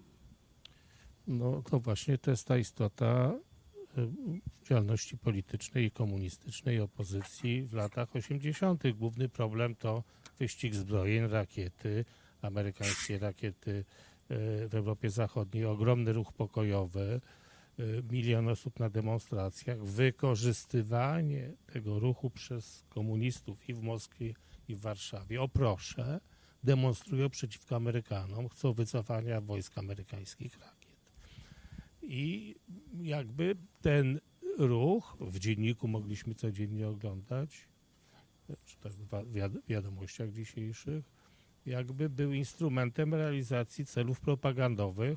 Speaker 7: No to właśnie to jest ta istota działalności politycznej i komunistycznej opozycji w latach 80. Główny problem to wyścig zbrojeń, rakiety, amerykańskie rakiety w Europie Zachodniej, ogromny ruch pokojowy, 1 milion osób na demonstracjach, wykorzystywanie tego ruchu przez komunistów i w Moskwie, i w Warszawie. O proszę, demonstrują przeciwko Amerykanom, chcą wycofania wojsk amerykańskich rakiet. I jakby ten ruch w dzienniku mogliśmy codziennie oglądać, czy tak w wiadomościach dzisiejszych, jakby był instrumentem realizacji celów propagandowych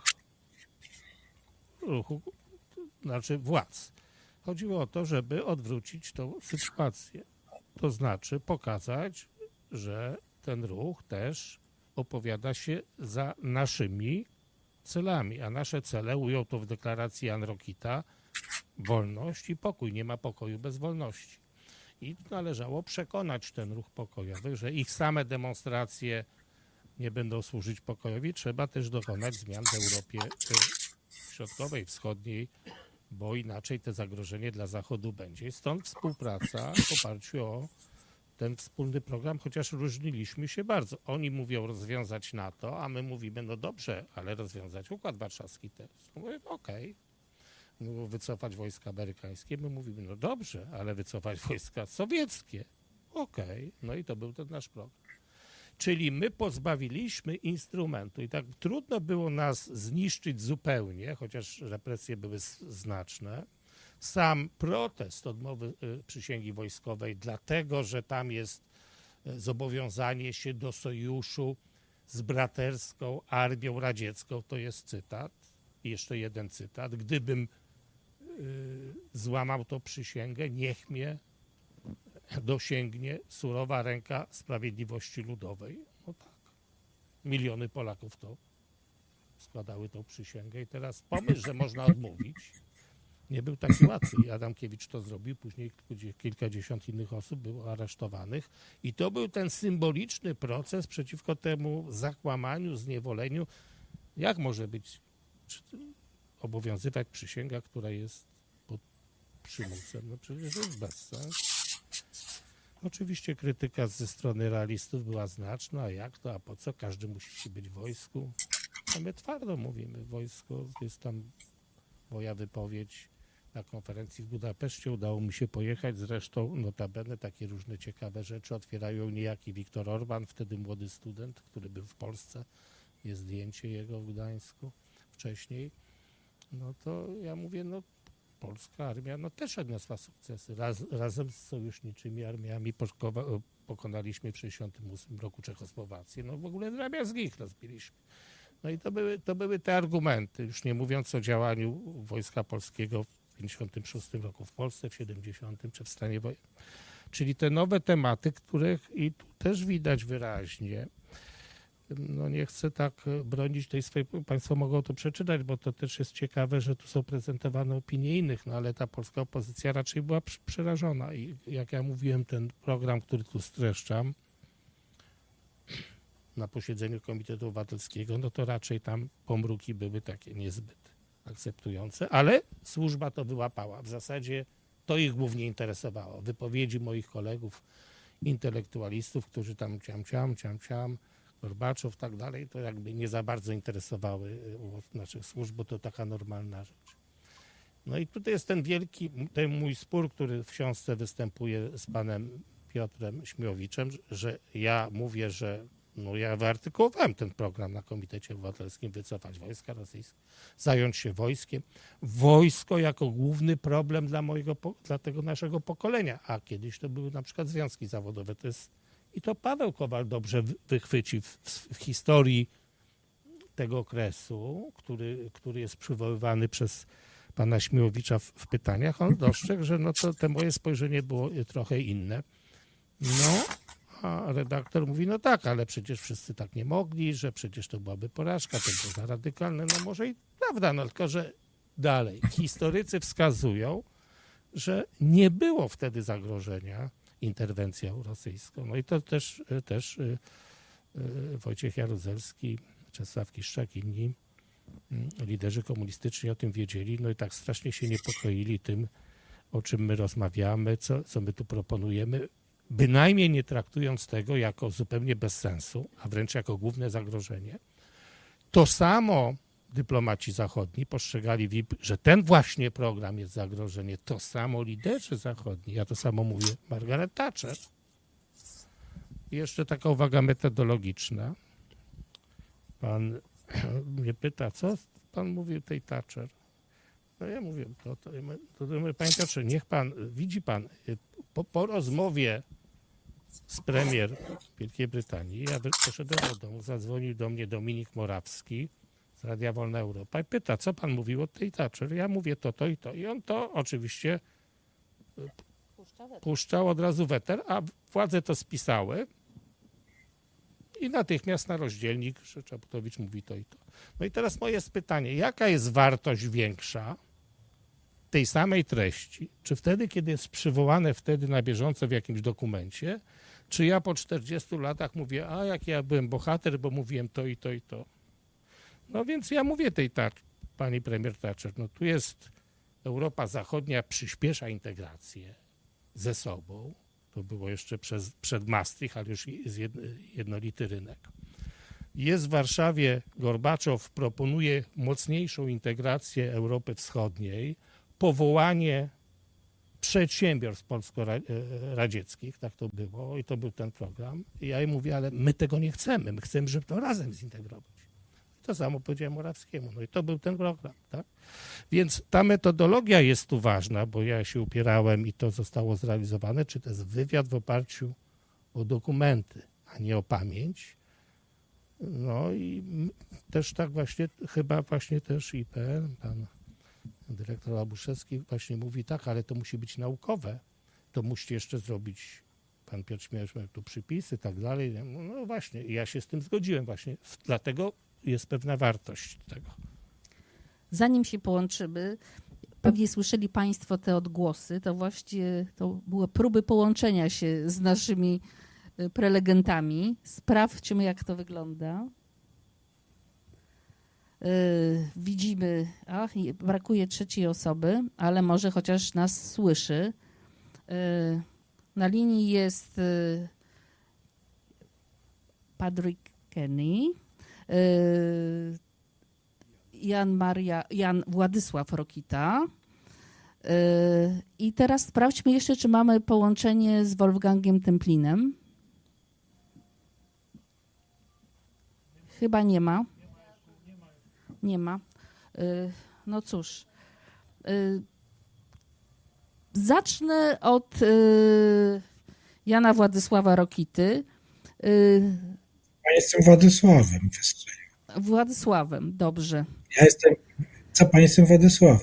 Speaker 7: ruchu, znaczy władz. Chodziło o to, żeby odwrócić tą sytuację. To znaczy pokazać, że ten ruch też opowiada się za naszymi celami, a nasze cele, ujął to w deklaracji Jan Rokita, wolność i pokój. Nie ma pokoju bez wolności. I należało przekonać ten ruch pokojowy, że ich same demonstracje nie będą służyć pokojowi. Trzeba też dokonać zmian w Europie Środkowej, Wschodniej, bo inaczej to zagrożenie dla Zachodu będzie. Stąd współpraca w oparciu o ten wspólny program, chociaż różniliśmy się bardzo. Oni mówią rozwiązać NATO, a my mówimy, no dobrze, ale rozwiązać Układ Warszawski też. No mówię, okej. No, wycofać wojska amerykańskie, my mówimy, no dobrze, ale wycofać wojska sowieckie. Okej. No i to był ten nasz program. Czyli my pozbawiliśmy instrumentu i tak trudno było nas zniszczyć zupełnie, chociaż represje były znaczne. Sam protest odmowy przysięgi wojskowej, dlatego że tam jest zobowiązanie się do sojuszu z braterską armią radziecką, to jest cytat. I jeszcze jeden cytat. Gdybym złamał tą przysięgę, niech mnie dosięgnie surowa ręka sprawiedliwości ludowej. No tak. Miliony Polaków to składały tą przysięgę i teraz pomysł, że można odmówić, nie był taki łatwy. Adamkiewicz to zrobił, później kilkadziesiąt innych osób było aresztowanych i to był ten symboliczny proces przeciwko temu zakłamaniu, zniewoleniu. Jak może być obowiązywać przysięga, która jest pod przymusem? No przecież to jest bezsens. Oczywiście krytyka ze strony realistów była znaczna, a jak to, a po co? Każdy musi być w wojsku. A my twardo mówimy, wojsko, jest tam moja wypowiedź na konferencji w Budapeszcie, udało mi się pojechać, zresztą notabene takie różne ciekawe rzeczy otwierają niejaki Viktor Orban, wtedy młody student, który był w Polsce, jest zdjęcie jego w Gdańsku wcześniej. No to ja mówię, no polska armia no też odniosła sukcesy. Razem z sojuszniczymi armiami pokonaliśmy w 1968 roku Czechosłowację. No w ogóle drobiazgi rozbiliśmy. No i to były te argumenty, już nie mówiąc o działaniu Wojska Polskiego w 1956 roku w Polsce, w 1970 czy w stanie wojennym. Czyli te nowe tematy, których i tu też widać wyraźnie, no nie chcę tak bronić tej swojej, państwo mogą to przeczytać, bo to też jest ciekawe, że tu są prezentowane opinie innych, no ale ta polska opozycja raczej była przerażona i jak ja mówiłem, ten program, który tu streszczam na posiedzeniu Komitetu Obywatelskiego, no to raczej tam pomruki były takie niezbyt akceptujące, ale służba to wyłapała. W zasadzie to ich głównie interesowało. Wypowiedzi moich kolegów, intelektualistów, którzy tam ciam, Gorbaczow, tak dalej, to jakby nie za bardzo interesowały naszych służb, bo to taka normalna rzecz. No i tutaj jest ten mój spór, który w książce występuje z panem Piotrem Śmiowiczem, że ja mówię, że no ja wyartykułowałem ten program na Komitecie Obywatelskim, wycofać wojska rosyjskie, zająć się wojskiem. Wojsko jako główny problem dla tego naszego pokolenia, a kiedyś to były na przykład związki zawodowe. To jest I to Paweł Kowal dobrze wychwycił w historii tego okresu, który jest przywoływany przez pana Śmiłowicza w pytaniach. On dostrzegł, że no to moje spojrzenie było trochę inne. No, a redaktor mówi, no tak, ale przecież wszyscy tak nie mogli, że przecież to byłaby porażka, to było za radykalne. No może i prawda, no tylko, że dalej. Historycy wskazują, że nie było wtedy zagrożenia interwencją rosyjską. No i to też Wojciech Jaruzelski, Czesław Kiszczak, inni liderzy komunistyczni o tym wiedzieli, no i tak strasznie się niepokoili tym, o czym my rozmawiamy, co my tu proponujemy, bynajmniej nie traktując tego jako zupełnie bez sensu, a wręcz jako główne zagrożenie. To samo dyplomaci zachodni postrzegali VIP, że ten właśnie program jest zagrożenie. To samo liderzy zachodni, ja to samo mówię, Margaret Thatcher. I jeszcze taka uwaga metodologiczna. Pan mnie pyta, co pan mówi o tej Thatcher? No ja mówię, panie Thatcher, niech pan, widzi pan, po rozmowie z premier Wielkiej Brytanii, ja poszedłem do domu, zadzwonił do mnie Dominik Morawski z Radia Wolna Europa i pyta, co pan mówił o tej Thatcher? Ja mówię to i to. I on to oczywiście puszczał od razu weter, a władze to spisały. I natychmiast na rozdzielnik, że Czaputowicz mówi to i to. No i teraz moje jest pytanie, jaka jest wartość większa tej samej treści? Czy wtedy, kiedy jest przywołane wtedy na bieżąco w jakimś dokumencie, czy ja po 40 latach mówię, a jak ja byłem bohater, bo mówiłem to i to i to. No więc ja mówię tej pani premier Thatcher, no tu jest Europa Zachodnia przyspiesza integrację ze sobą. To było jeszcze przed Maastricht, ale już jest jednolity rynek. Jest w Warszawie, Gorbaczow proponuje mocniejszą integrację Europy Wschodniej, powołanie przedsiębiorstw polsko-radzieckich, tak to było i to był ten program. I ja jej mówię, ale my tego nie chcemy, my chcemy, żeby to razem zintegrować. To samo powiedziałem Morawskiemu, no i to był ten program, tak? Więc ta metodologia jest tu ważna, bo ja się upierałem i to zostało zrealizowane, czy to jest wywiad w oparciu o dokumenty, a nie o pamięć. No i też tak właśnie, chyba właśnie też IPN, pan dyrektor Łabuszewski właśnie mówi tak, ale to musi być naukowe, to musicie jeszcze zrobić, pan Piotr Śmiałowicz miał tu przypisy i tak dalej. No właśnie, ja się z tym zgodziłem właśnie, dlatego jest pewna wartość tego.
Speaker 3: Zanim się połączymy, pewnie słyszeli Państwo te odgłosy, to właściwie to były próby połączenia się z naszymi prelegentami. Sprawdźmy, jak to wygląda. Widzimy, brakuje trzeciej osoby, ale może chociaż nas słyszy. Na linii jest Patrick Kenny, Jan Władysław Rokita. I teraz sprawdźmy jeszcze, czy mamy połączenie z Wolfgangiem Templinem. Chyba nie ma. Nie ma. No cóż. Zacznę od Jana Władysława Rokity.
Speaker 8: Ja jestem Władysławem.
Speaker 3: Władysławem, dobrze.
Speaker 8: Ja jestem... Co pan jestem Władysław?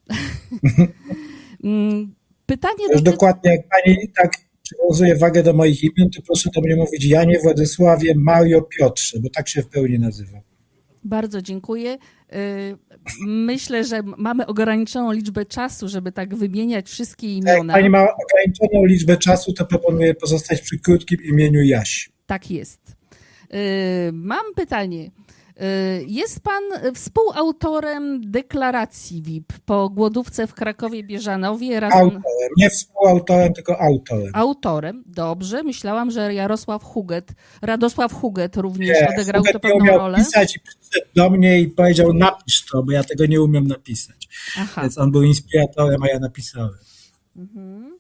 Speaker 3: Pytanie
Speaker 8: już dokładnie jak pani tak przywiązuje wagę do moich imion, to proszę do mnie mówić Janie, Władysławie, Mario, Piotrze, bo tak się w pełni nazywam.
Speaker 3: Bardzo dziękuję. Myślę, że mamy ograniczoną liczbę czasu, żeby tak wymieniać wszystkie imiona.
Speaker 8: Jak pani ma ograniczoną liczbę czasu, to proponuję pozostać przy krótkim imieniu Jaś.
Speaker 3: Tak jest. Mam pytanie. Jest pan współautorem deklaracji VIP po głodówce w Krakowie-Bieżanowie.
Speaker 8: Autorem, nie współautorem, tylko autorem.
Speaker 3: Autorem, dobrze. Myślałam, że Radosław Huget również odegrał
Speaker 8: Huget
Speaker 3: to pewną rolę.
Speaker 8: Pisać i przyszedł do mnie i powiedział, napisz to, bo ja tego nie umiem napisać. Aha. Więc on był inspiratorem, a ja napisałem.
Speaker 3: Mhm.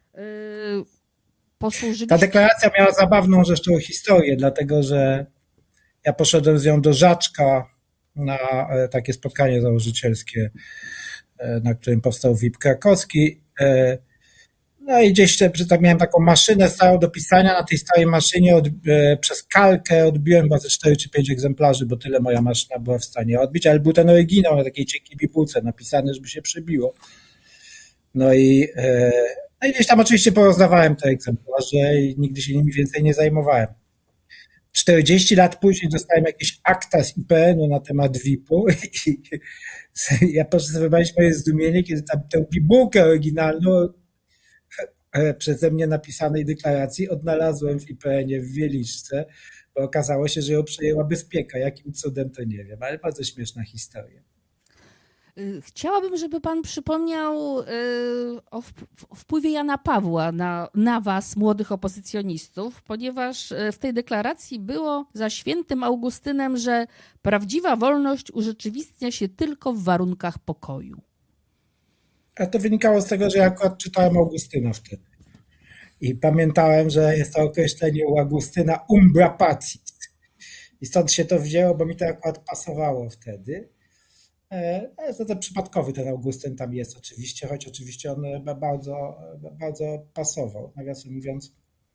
Speaker 8: Ta deklaracja miała zabawną zresztą historię, dlatego że ja poszedłem z nią do Żaczka na takie spotkanie założycielskie, na którym powstał VIP krakowski. No i gdzieś miałem taką maszynę stałą do pisania, na tej stałej maszynie przez kalkę odbiłem chyba ze 4 czy 5 egzemplarzy, bo tyle moja maszyna była w stanie odbić, ale był ten oryginał na takiej cienkiej bibułce napisany, żeby się przybiło. No i gdzieś tam oczywiście porozdawałem te egzemplarze i nigdy się nimi więcej nie zajmowałem. 40 lat później dostałem jakieś akta z IPN-u na temat VIP-u i ja proszę sobie wyobrazić moje zdumienie, kiedy tam tę bibułkę oryginalną przeze mnie napisanej deklaracji odnalazłem w IPN-ie w Wieliczce, bo okazało się, że ją przejęła bezpieka. Jakim cudem, to nie wiem, ale bardzo śmieszna historia.
Speaker 3: Chciałabym, żeby pan przypomniał o wpływie Jana Pawła na was, młodych opozycjonistów, ponieważ w tej deklaracji było za świętym Augustynem, że prawdziwa wolność urzeczywistnia się tylko w warunkach pokoju.
Speaker 8: A to wynikało z tego, że ja akurat czytałem Augustyna wtedy. I pamiętałem, że jest to określenie u Augustyna umbra pacis. I stąd się to wzięło, bo mi to akurat pasowało wtedy. To przypadkowy ten Augustyn tam jest oczywiście, choć oczywiście on bardzo pasował. Nawiasem mówiąc,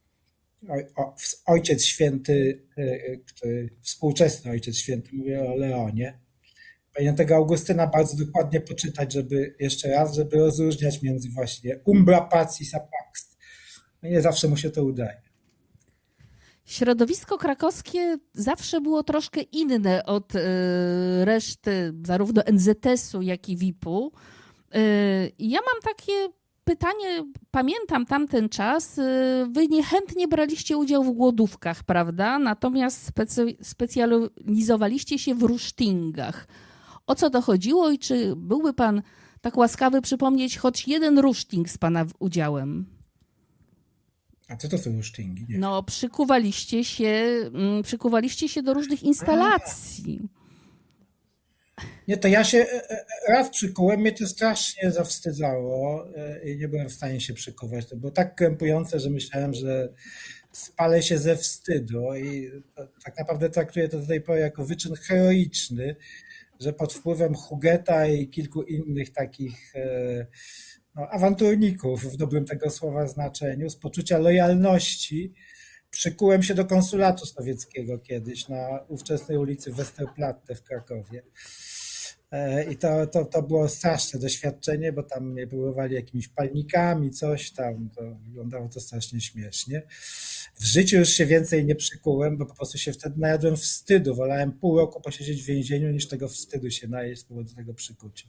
Speaker 8: Ojciec Święty, współczesny Ojciec Święty, mówię o Leonie, powinien tego Augustyna bardzo dokładnie poczytać, żeby rozróżniać między właśnie umbra pacis a pax. No nie zawsze mu się to udaje.
Speaker 3: Środowisko krakowskie zawsze było troszkę inne od reszty, zarówno NZS-u, jak i VIP-u. Ja mam takie pytanie, pamiętam tamten czas, wy niechętnie braliście udział w głodówkach, prawda? Natomiast specjalizowaliście się w rusztingach. O co to chodziło i czy byłby pan tak łaskawy przypomnieć choć jeden ruszting z pana udziałem?
Speaker 8: A co to są rusztingi? Nie.
Speaker 3: No, przykuwaliście się do różnych instalacji.
Speaker 8: Nie, to ja się raz przykułem, mnie to strasznie zawstydzało i nie byłem w stanie się przykuwać. To było tak krępujące, że myślałem, że spalę się ze wstydu i tak naprawdę traktuję to do tej pory jako wyczyn heroiczny, że pod wpływem Hugueta i kilku innych takich awanturników w dobrym tego słowa znaczeniu, z poczucia lojalności przykułem się do konsulatu sowieckiego kiedyś na ówczesnej ulicy Westerplatte w Krakowie. I to było straszne doświadczenie, bo tam mnie próbowali jakimiś palnikami, coś tam, to wyglądało to strasznie śmiesznie. W życiu już się więcej nie przykułem, bo po prostu się wtedy najadłem wstydu. Wolałem pół roku posiedzieć w więzieniu, niż tego wstydu się najeść z powodu tego przykucia.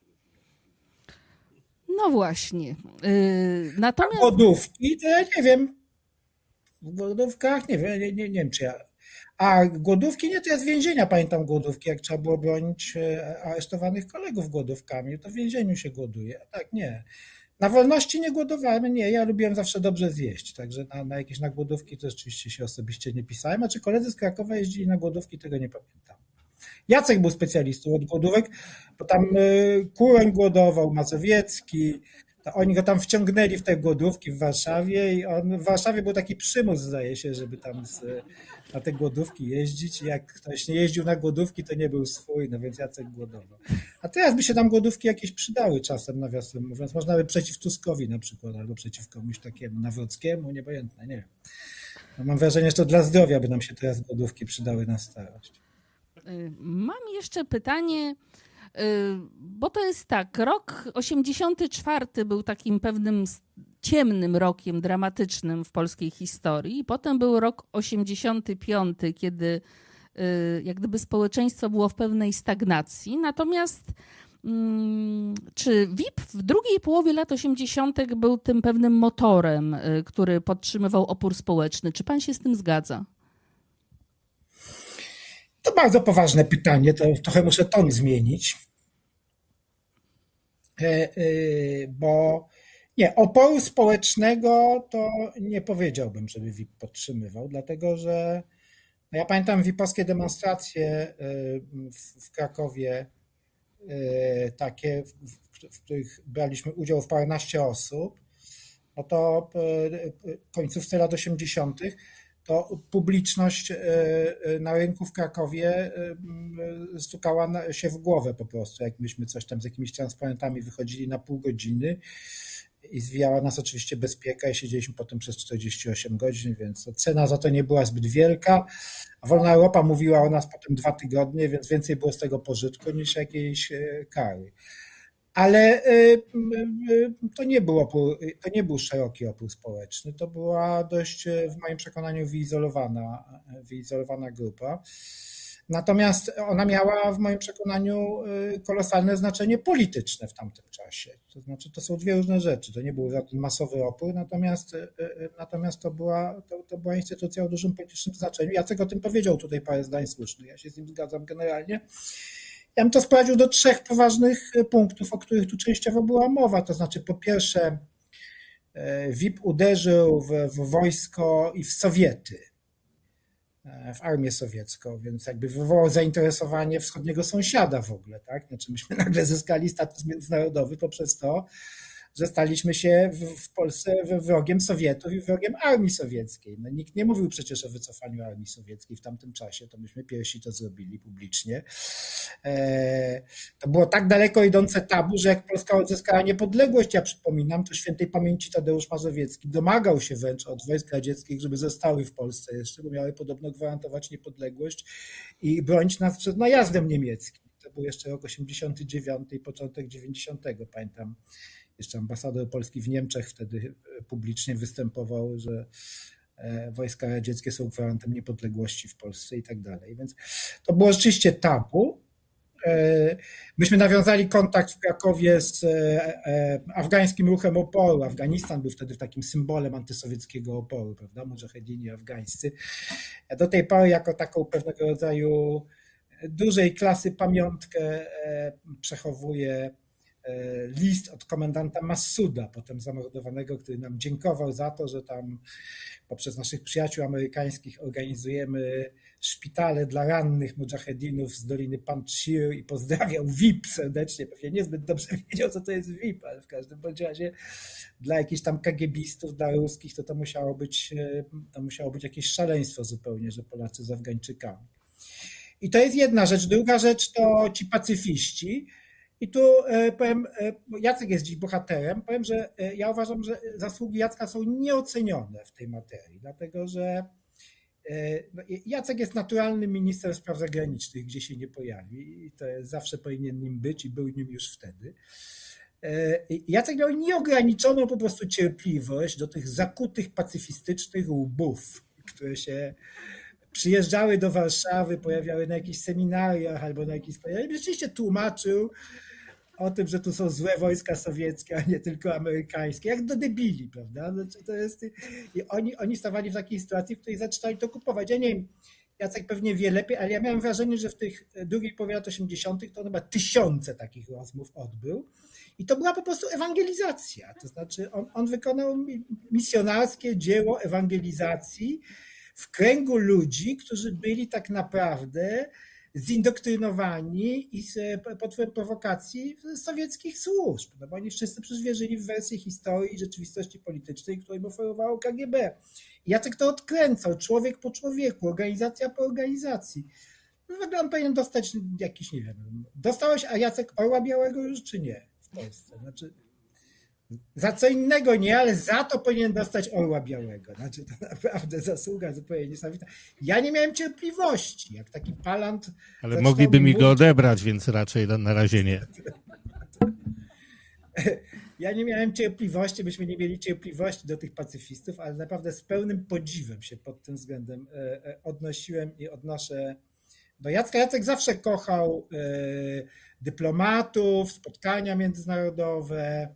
Speaker 3: No właśnie. Natomiast...
Speaker 8: A głodówki, to ja nie wiem. W głodówkach nie wiem, nie wiem czy ja... A głodówki nie, to ja z więzienia pamiętam głodówki, jak trzeba było bronić aresztowanych kolegów głodówkami, to w więzieniu się głoduje. A tak nie. Na wolności nie głodowałem, nie, ja lubiłem zawsze dobrze zjeść, także na jakieś na głodówki to rzeczywiście się osobiście nie pisałem, a czy koledzy z Krakowa jeździli na głodówki, tego nie pamiętam. Jacek był specjalistą od głodówek, bo tam Kuroń głodował, Mazowiecki, oni go tam wciągnęli w te głodówki w Warszawie i w Warszawie był taki przymus, zdaje się, żeby tam na te głodówki jeździć. Jak ktoś nie jeździł na głodówki, to nie był swój, no więc Jacek głodował. A teraz by się tam głodówki jakieś przydały czasem, nawiasem mówiąc. Można by przeciw Tuskowi na przykład, albo przeciw komuś takiemu, Nawrockiemu, niepojętne, nie wiem. No mam wrażenie, że to dla zdrowia by nam się teraz głodówki przydały na starość.
Speaker 3: Mam jeszcze pytanie, bo to jest tak, rok 84 był takim pewnym ciemnym rokiem, dramatycznym w polskiej historii. Potem był rok 85, kiedy jak gdyby społeczeństwo było w pewnej stagnacji. Natomiast czy VIP w drugiej połowie lat 80. był tym pewnym motorem, który podtrzymywał opór społeczny? Czy pan się z tym zgadza?
Speaker 8: To bardzo poważne pytanie, to trochę muszę ton zmienić, bo nie, oporu społecznego to nie powiedziałbym, żeby VIP podtrzymywał, dlatego że ja pamiętam VIP-owskie demonstracje w Krakowie, takie, w których braliśmy udział w paręnaście osób, no to w końcówce lat 80. to publiczność na rynku w Krakowie stukała się w głowę po prostu, jak myśmy coś tam z jakimiś transparentami wychodzili na pół godziny i zwijała nas oczywiście bezpieka i siedzieliśmy potem przez 48 godzin, więc cena za to nie była zbyt wielka. A Wolna Europa mówiła o nas potem 2 tygodnie, więc więcej było z tego pożytku niż jakiejś kary. Ale to nie był szeroki opór społeczny, to była dość, w moim przekonaniu, wyizolowana grupa. Natomiast ona miała w moim przekonaniu kolosalne znaczenie polityczne w tamtym czasie. To znaczy, to są dwie różne rzeczy. To nie był żaden masowy opór, natomiast to była instytucja o dużym politycznym znaczeniu. Jacek o tym powiedział tutaj parę zdań słusznych. Ja się z nim zgadzam generalnie. Ja bym to sprowadził do 3 poważnych punktów, o których tu częściowo była mowa. To znaczy, po pierwsze, VIP uderzył w wojsko i w Sowiety, w armię sowiecką, więc jakby wywołał zainteresowanie wschodniego sąsiada w ogóle, tak? Znaczy myśmy nagle zyskali status międzynarodowy poprzez to, że staliśmy się w Polsce wrogiem Sowietów i wrogiem armii sowieckiej. No, nikt nie mówił przecież o wycofaniu armii sowieckiej w tamtym czasie, to myśmy pierwsi to zrobili publicznie. To było tak daleko idące tabu, że jak Polska odzyskała niepodległość, ja przypominam, to świętej pamięci Tadeusz Mazowiecki domagał się wręcz od wojsk radzieckich, żeby zostały w Polsce jeszcze, bo miały podobno gwarantować niepodległość i bronić nas przed najazdem niemieckim. To był jeszcze rok 89 i początek 90, pamiętam. Jeszcze ambasador Polski w Niemczech wtedy publicznie występował, że wojska radzieckie są gwarantem niepodległości w Polsce i tak dalej. Więc to było rzeczywiście tabu. Myśmy nawiązali kontakt w Krakowie z afgańskim ruchem oporu. Afganistan był wtedy takim symbolem antysowieckiego oporu, prawda? Mudżahedini afgańscy. Ja do tej pory jako taką pewnego rodzaju dużej klasy pamiątkę przechowuję list od komendanta Massuda, potem zamordowanego, który nam dziękował za to, że tam poprzez naszych przyjaciół amerykańskich organizujemy szpitale dla rannych mudżahedinów z Doliny Panjshir i pozdrawiał VIP serdecznie. Pewnie niezbyt dobrze wiedział, co to jest VIP, ale w każdym bądź razie dla jakichś tam KGB-istów, dla ruskich to musiało być jakieś szaleństwo zupełnie, że Polacy z Afgańczykami. I to jest jedna rzecz. Druga rzecz to ci pacyfiści. I tu powiem, Jacek jest dziś bohaterem, powiem, że ja uważam, że zasługi Jacka są nieocenione w tej materii, dlatego że Jacek jest naturalnym ministrem spraw zagranicznych, gdzie się nie pojawi i to zawsze powinien nim być i był nim już wtedy. Jacek miał nieograniczoną po prostu cierpliwość do tych zakutych pacyfistycznych łbów, które się przyjeżdżały do Warszawy, pojawiały na jakichś seminariach albo na jakichś spotkaniach. Rzeczywiście tłumaczył o tym, że tu są złe wojska sowieckie, a nie tylko amerykańskie, jak do debili, prawda? Znaczy to jest, i oni stawali w takiej sytuacji, w której zaczynali to kupować. Ja nie wiem, Jacek pewnie wie lepiej, ale ja miałem wrażenie, że w tych drugiej połowie lat 80. to chyba 1000 takich rozmów odbył. I to była po prostu ewangelizacja. To znaczy on wykonał misjonarskie dzieło ewangelizacji w kręgu ludzi, którzy byli tak naprawdę zindoktrynowani i pod wpływem prowokacji sowieckich służb. No bo oni wszyscy przecież wierzyli w wersję historii i rzeczywistości politycznej, którą im oferowało KGB. Jacek to odkręcał, człowiek po człowieku, organizacja po organizacji. No w ogóle on powinien dostać jakiś, nie wiem, dostałeś, a Jacek Orła Białego już czy nie w Polsce? Znaczy, za co innego nie, ale za to powinien dostać Orła Białego. Znaczy to naprawdę zasługa zupełnie niesamowita. Ja nie miałem cierpliwości, jak taki palant.
Speaker 7: Ale mogliby mi go odebrać, więc raczej na razie nie.
Speaker 8: Ja nie miałem cierpliwości, byśmy nie mieli cierpliwości do tych pacyfistów, ale naprawdę z pełnym podziwem się pod tym względem odnosiłem i odnoszę do Jacka. Jacek zawsze kochał dyplomatów, spotkania międzynarodowe.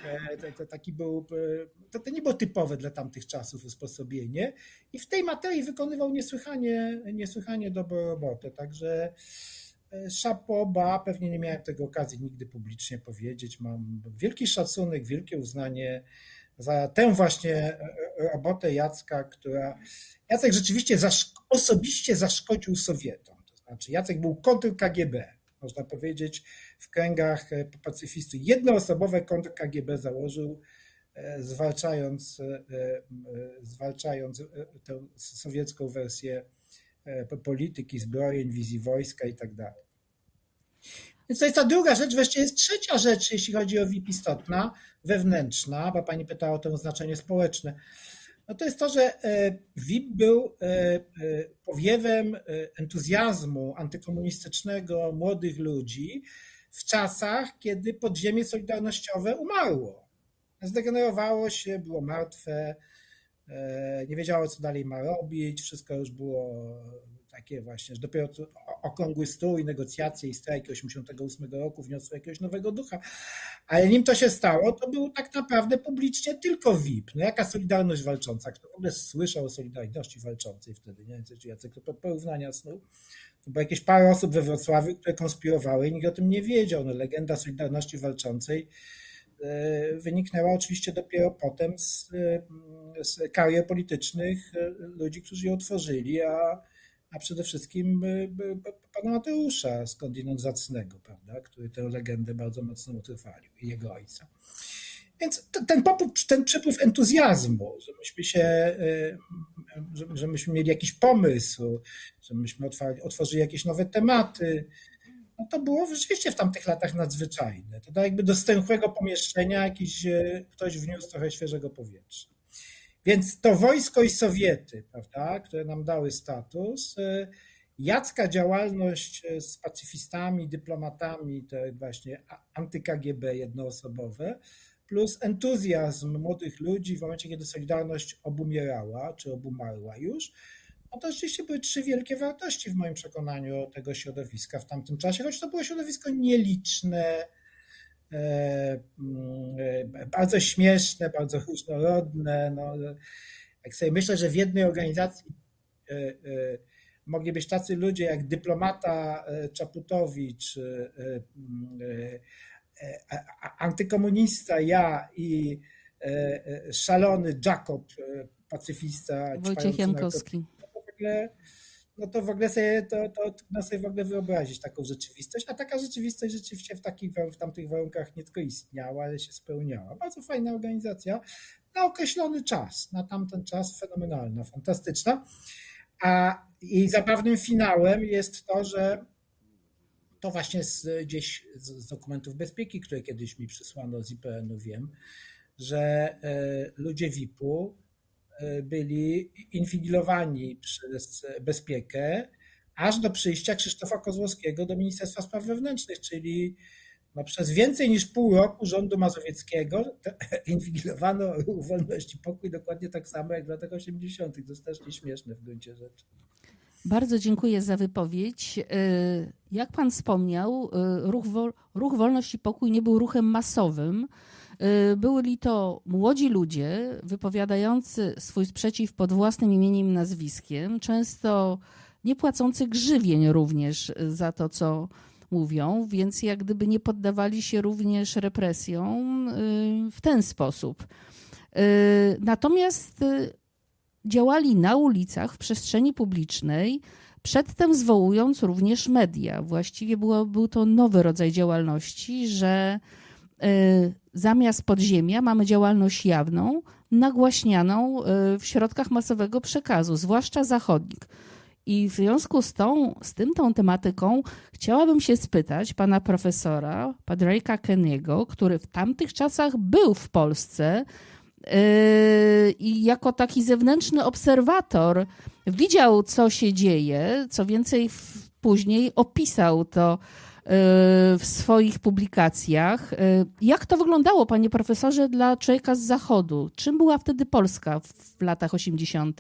Speaker 8: To nie było typowe dla tamtych czasów usposobienie i w tej materii wykonywał niesłychanie dobrą robotę, także chapeau bas, pewnie nie miałem tego okazji nigdy publicznie powiedzieć, mam wielki szacunek, wielkie uznanie za tę właśnie robotę Jacka, Jacek rzeczywiście osobiście zaszkodził Sowietom, to znaczy Jacek był kontr-KGB. Można powiedzieć, w kręgach pacyfistów. Jednoosobowe kontr-KGB założył, zwalczając tę sowiecką wersję polityki, zbrojeń, wizji wojska i tak dalej. Więc to jest ta druga rzecz. Wreszcie jest trzecia rzecz, jeśli chodzi o VIP istotna, wewnętrzna, bo pani pytała o to znaczenie społeczne. No to jest to, że VIP był powiewem entuzjazmu antykomunistycznego młodych ludzi w czasach, kiedy podziemie solidarnościowe umarło. Zdegenerowało się, było martwe, nie wiedziało, co dalej ma robić, wszystko już było takie właśnie, że dopiero okrągły stół i negocjacje i strajki 1988 roku wniosły jakiegoś nowego ducha. Ale nim to się stało, to był tak naprawdę publicznie tylko VIP. No jaka Solidarność Walcząca? Kto w ogóle słyszał o Solidarności Walczącej wtedy? Nie wiem, czy Jacek to porównania snuł. To było jakieś parę osób we Wrocławiu, które konspirowały i nikt o tym nie wiedział. No, legenda Solidarności Walczącej wyniknęła oczywiście dopiero potem z karier politycznych ludzi, którzy ją tworzyli, a przede wszystkim pana Mateusza skądinąd Zacnego, prawda, który tę legendę bardzo mocno utrwalił i jego ojca. Więc ten przypływ entuzjazmu, że myśmy mieli jakiś pomysł, że myśmy otworzyli jakieś nowe tematy, no to było rzeczywiście w tamtych latach nadzwyczajne. To jakby do stęchłego pomieszczenia ktoś wniósł trochę świeżego powietrza. Więc to wojsko i Sowiety, prawda, które nam dały status, Jacka działalność z pacyfistami, dyplomatami, te właśnie anty-KGB jednoosobowe, plus entuzjazm młodych ludzi w momencie, kiedy Solidarność obumierała, czy obumarła już, no to rzeczywiście były trzy wielkie wartości w moim przekonaniu tego środowiska w tamtym czasie, choć to było środowisko nieliczne, bardzo śmieszne, bardzo różnorodne. No, jak sobie myślę, że w jednej organizacji mogli być tacy ludzie jak dyplomata Czaputowicz, antykomunista, ja i szalony Jacob, pacyfista.
Speaker 3: Wojciech Jankowski.
Speaker 8: No to w ogóle trudno sobie w ogóle wyobrazić taką rzeczywistość, a taka rzeczywistość rzeczywiście w tamtych warunkach nie tylko istniała, ale się spełniała. Bardzo fajna organizacja na określony czas, na tamten czas fenomenalna, fantastyczna. A jej zabawnym finałem jest to, że to właśnie gdzieś z dokumentów bezpieki, które kiedyś mi przysłano z IPN-u wiem, że ludzie VIP-u byli infiltrowani przez bezpiekę aż do przyjścia Krzysztofa Kozłowskiego do Ministerstwa Spraw Wewnętrznych, czyli no przez więcej niż pół roku rządu mazowieckiego infiltrowano ruch Wolność i Pokój dokładnie tak samo jak w latach 80. To strasznie śmieszne w gruncie rzeczy.
Speaker 3: Bardzo dziękuję za wypowiedź. Jak pan wspomniał, ruch Wolność i Pokój nie był ruchem masowym. Byli to młodzi ludzie wypowiadający swój sprzeciw pod własnym imieniem i nazwiskiem, często nie płacący grzywień również za to, co mówią, więc jak gdyby nie poddawali się również represjom w ten sposób. Natomiast działali na ulicach, w przestrzeni publicznej, przedtem zwołując również media. Właściwie był to nowy rodzaj działalności, że zamiast podziemia mamy działalność jawną, nagłaśnianą w środkach masowego przekazu, zwłaszcza zachodnich. I w związku z tą tematyką chciałabym się spytać pana profesora Padraica Kenny'ego, który w tamtych czasach był w Polsce i jako taki zewnętrzny obserwator widział, co się dzieje, co więcej później opisał to w swoich publikacjach. Jak to wyglądało, panie profesorze, dla człowieka z Zachodu? Czym była wtedy Polska w latach 80.?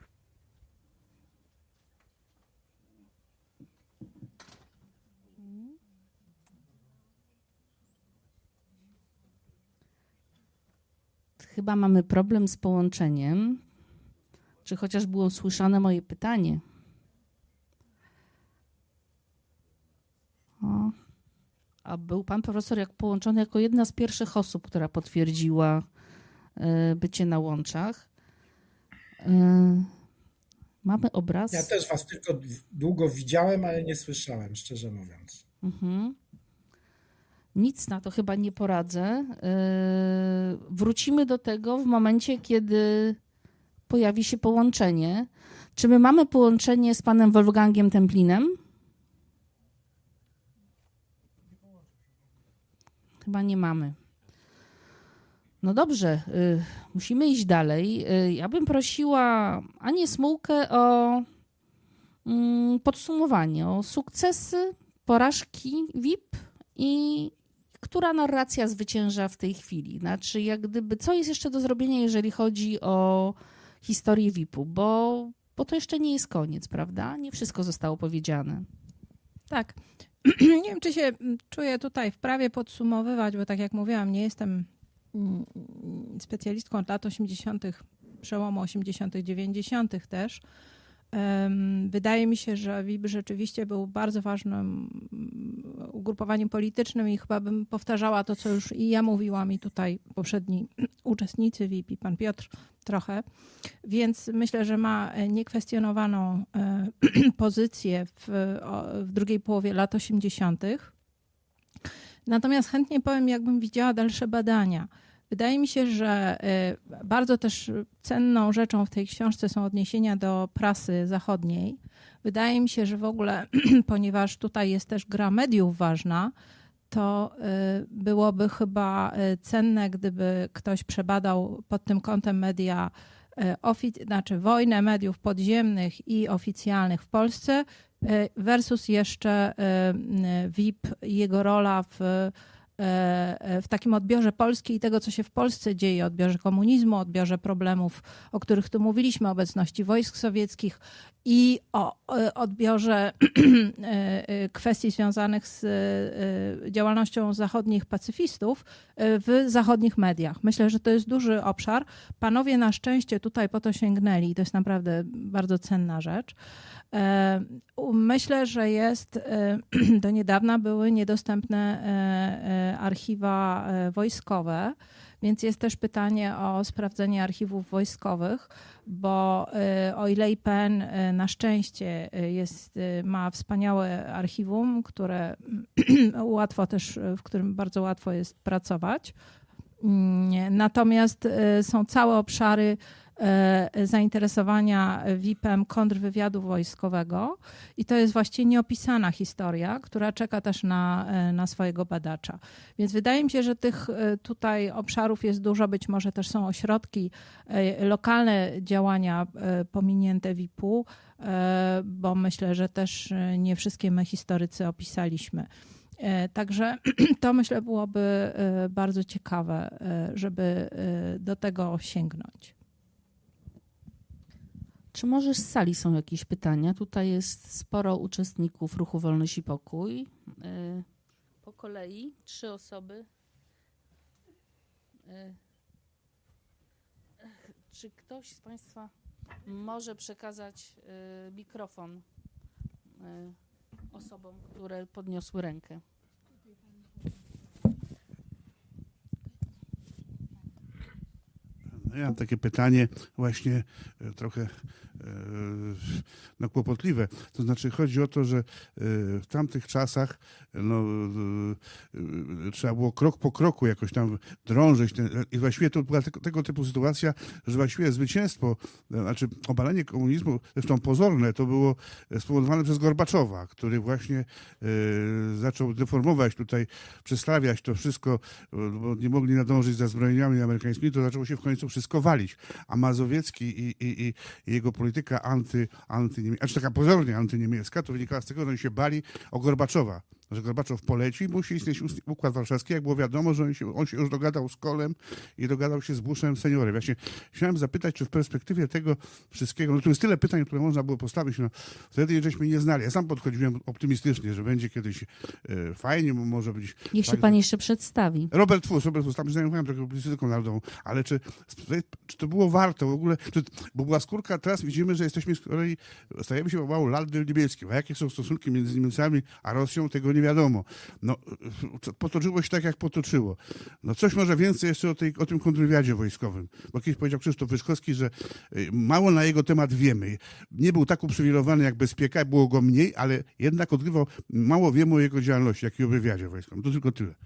Speaker 3: Chyba mamy problem z połączeniem. Czy chociaż było usłyszane moje pytanie? A był pan profesor połączony jako jedna z pierwszych osób, która potwierdziła bycie na łączach. Mamy obraz.
Speaker 8: Ja też was tylko długo widziałem, ale nie słyszałem, szczerze mówiąc.
Speaker 3: Nic na to chyba nie poradzę. Wrócimy do tego w momencie, kiedy pojawi się połączenie. Czy my mamy połączenie z panem Wolfgangiem Templinem? Chyba nie mamy. No dobrze, musimy iść dalej. Ja bym prosiła Anię Smułkę o podsumowanie, o sukcesy, porażki VIP i która narracja zwycięża w tej chwili. Znaczy, jak gdyby, co jest jeszcze do zrobienia, jeżeli chodzi o historię VIP-u, bo to jeszcze nie jest koniec, prawda? Nie wszystko zostało powiedziane.
Speaker 9: Tak. Nie wiem, czy się czuję tutaj wprawie podsumowywać, bo tak jak mówiłam, nie jestem specjalistką od lat 80., przełomu 80., 90. też. Wydaje mi się, że WIB rzeczywiście był bardzo ważnym ugrupowaniem politycznym i chyba bym powtarzała to, co już i ja mówiłam i tutaj poprzedni uczestnicy WIB i pan Piotr trochę. Więc myślę, że ma niekwestionowaną pozycję w drugiej połowie lat 80. Natomiast chętnie powiem, jakbym widziała dalsze badania. Wydaje mi się, że bardzo też cenną rzeczą w tej książce są odniesienia do prasy zachodniej. Wydaje mi się, że w ogóle, ponieważ tutaj jest też gra mediów ważna, to byłoby chyba cenne, gdyby ktoś przebadał pod tym kątem media, znaczy wojnę mediów podziemnych i oficjalnych w Polsce versus jeszcze WIB i jego rola w takim odbiorze Polski i tego, co się w Polsce dzieje, odbiorze komunizmu, odbiorze problemów, o których tu mówiliśmy, obecności wojsk sowieckich i o odbiorze kwestii związanych z działalnością zachodnich pacyfistów w zachodnich mediach. Myślę, że to jest duży obszar. Panowie na szczęście tutaj po to sięgnęli i to jest naprawdę bardzo cenna rzecz. Myślę, że do niedawna były niedostępne archiwa wojskowe, więc jest też pytanie o sprawdzenie archiwów wojskowych, bo o ile IPN na szczęście ma wspaniałe archiwum, w którym bardzo łatwo jest pracować, natomiast są całe obszary zainteresowania VIP-em kontrwywiadu wojskowego i to jest właściwie nieopisana historia, która czeka też na swojego badacza. Więc wydaje mi się, że tych tutaj obszarów jest dużo, być może też są ośrodki, lokalne działania pominięte VIP-u, bo myślę, że też nie wszystkie my historycy opisaliśmy. Także to myślę byłoby bardzo ciekawe, żeby do tego sięgnąć.
Speaker 3: Czy może z sali są jakieś pytania? Tutaj jest sporo uczestników Ruchu Wolność i Pokój. Po kolei 3 osoby. Czy ktoś z Państwa może przekazać mikrofon osobom, które podniosły rękę?
Speaker 10: Ja mam takie pytanie właśnie trochę kłopotliwe. To znaczy chodzi o to, że w tamtych czasach trzeba było krok po kroku jakoś tam drążyć. I właściwie to była tego typu sytuacja, że właściwie zwycięstwo, znaczy obalenie komunizmu, zresztą pozorne, to było spowodowane przez Gorbaczowa, który właśnie zaczął deformować tutaj, przestawiać to wszystko, bo nie mogli nadążyć za zbrojeniami amerykańskimi, to zaczęło się w końcu wszystko walić. A Mazowiecki i jego polityka antyniemiecka, znaczy taka pozornie antyniemiecka, to wynikała z tego, że oni się bali o Gorbaczowa. Że Gorbaczow poleci, musi istnieć Układ Warszawski, jak było wiadomo, że on się już dogadał z Kohlem i dogadał się z Bushem seniorem. Właśnie chciałem zapytać, czy w perspektywie tego wszystkiego, no tu jest tyle pytań, które można było postawić, no wtedy żeśmy nie znali. Ja sam podchodziłem optymistycznie, że będzie kiedyś fajnie, może być...
Speaker 3: Niech się pan jeszcze przedstawi.
Speaker 10: Robert Fuss, tam zajmowałem trochę publicystyką narodową, ale czy to było warto w ogóle, bo była skórka, teraz widzimy, że jesteśmy z kolei, stajemy się mało Landem niemieckim, a jakie są stosunki między Niemcami a Rosją, tego nie wiadomo. No, potoczyło się tak, jak potoczyło. No coś może więcej jeszcze o tym kontrwywiadzie wojskowym. Bo kiedyś powiedział Krzysztof Wyszkowski, że mało na jego temat wiemy. Nie był tak uprzywilejowany jak Bezpieka, było go mniej, ale jednak odgrywał, mało wiemy o jego działalności, jak i o wywiadzie wojskowym. To tylko tyle.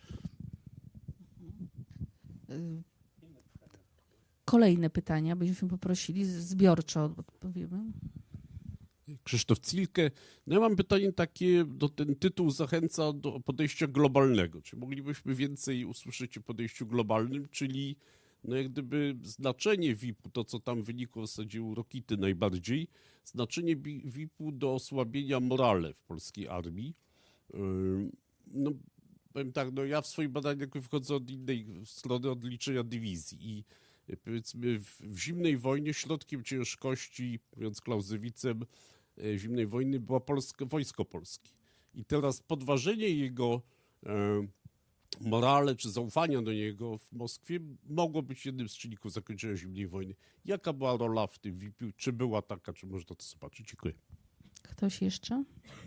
Speaker 3: Kolejne pytania, byśmy poprosili, zbiorczo odpowiemy.
Speaker 11: Krzysztof Cilke. No ja mam pytanie takie, ten tytuł zachęca do podejścia globalnego. Czy moglibyśmy więcej usłyszeć o podejściu globalnym, czyli no jak gdyby znaczenie VIP-u, to co tam wynikło w zasadzie u Rokity najbardziej, znaczenie VIP-u do osłabienia morale w polskiej armii. No powiem tak, no ja w swoich badaniach wychodzę od innej strony, od liczenia dywizji i powiedzmy w zimnej wojnie środkiem ciężkości, mówiąc Clausewitzem, zimnej wojny była wojsko polskie. I teraz podważenie jego morale czy zaufania do niego w Moskwie mogło być jednym z czynników zakończenia zimnej wojny. Jaka była rola w tym VIP-u? Czy była taka, czy można to zobaczyć? Dziękuję.
Speaker 3: Ktoś jeszcze?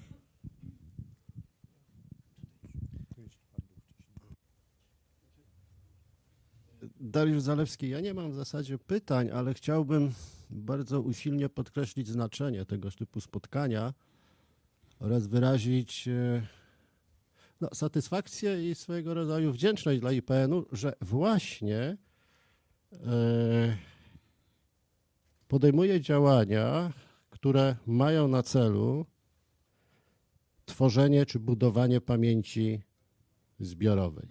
Speaker 12: Dariusz Zalewski, ja nie mam w zasadzie pytań, ale chciałbym bardzo usilnie podkreślić znaczenie tegoż typu spotkania oraz wyrazić satysfakcję i swojego rodzaju wdzięczność dla IPN-u, że właśnie podejmuje działania, które mają na celu tworzenie czy budowanie pamięci zbiorowej.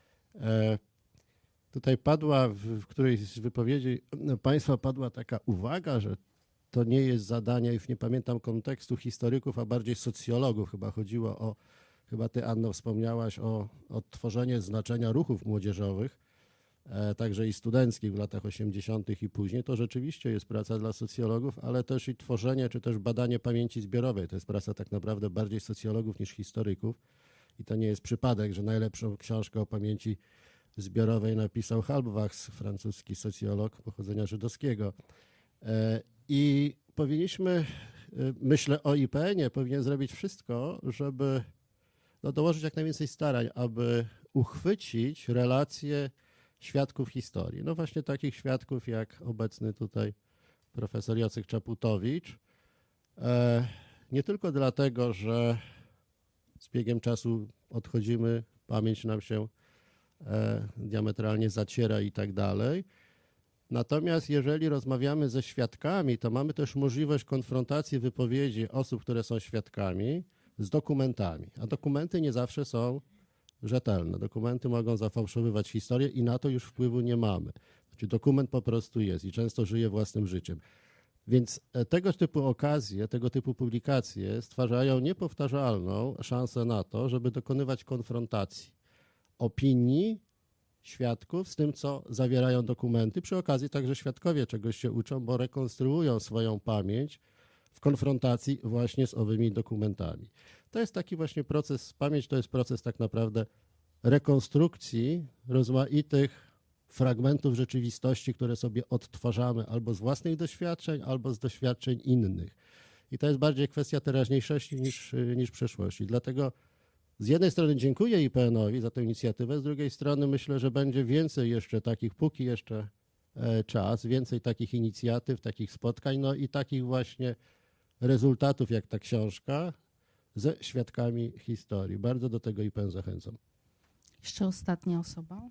Speaker 12: Tutaj padła w którejś z wypowiedzi Państwa padła taka uwaga, że to nie jest zadanie, już nie pamiętam kontekstu, historyków, a bardziej socjologów. Chyba chodziło o, chyba Ty, Anno, wspomniałaś o tworzenie znaczenia ruchów młodzieżowych, także i studenckich w latach 80. i później. To rzeczywiście jest praca dla socjologów, ale też i tworzenie, czy też badanie pamięci zbiorowej. To jest praca tak naprawdę bardziej socjologów niż historyków. I to nie jest przypadek, że najlepszą książkę o pamięci zbiorowej napisał Halbwachs, francuski socjolog pochodzenia żydowskiego. I powinniśmy, myślę o IPN-ie, powinien zrobić wszystko, żeby dołożyć jak najwięcej starań, aby uchwycić relacje świadków historii. No właśnie takich świadków jak obecny tutaj profesor Jacek Czaputowicz. Nie tylko dlatego, że z biegiem czasu odchodzimy, pamięć nam się diametralnie zaciera i tak dalej. Natomiast jeżeli rozmawiamy ze świadkami, to mamy też możliwość konfrontacji wypowiedzi osób, które są świadkami, z dokumentami. A dokumenty nie zawsze są rzetelne. Dokumenty mogą zafałszowywać historię i na to już wpływu nie mamy. Znaczy dokument po prostu jest i często żyje własnym życiem. Więc tego typu okazje, tego typu publikacje stwarzają niepowtarzalną szansę na to, żeby dokonywać konfrontacji opinii świadków z tym, co zawierają dokumenty. Przy okazji także świadkowie czegoś się uczą, bo rekonstruują swoją pamięć w konfrontacji właśnie z owymi dokumentami. To jest taki właśnie proces, pamięć to jest proces tak naprawdę rekonstrukcji rozmaitych fragmentów rzeczywistości, które sobie odtwarzamy albo z własnych doświadczeń, albo z doświadczeń innych. I to jest bardziej kwestia teraźniejszości niż przeszłości. Dlatego z jednej strony dziękuję IPN-owi za tę inicjatywę, z drugiej strony myślę, że będzie więcej jeszcze takich, póki jeszcze czas, więcej takich inicjatyw, takich spotkań, no i takich właśnie rezultatów jak ta książka ze świadkami historii. Bardzo do tego IPN zachęcam.
Speaker 3: Jeszcze ostatnia osoba.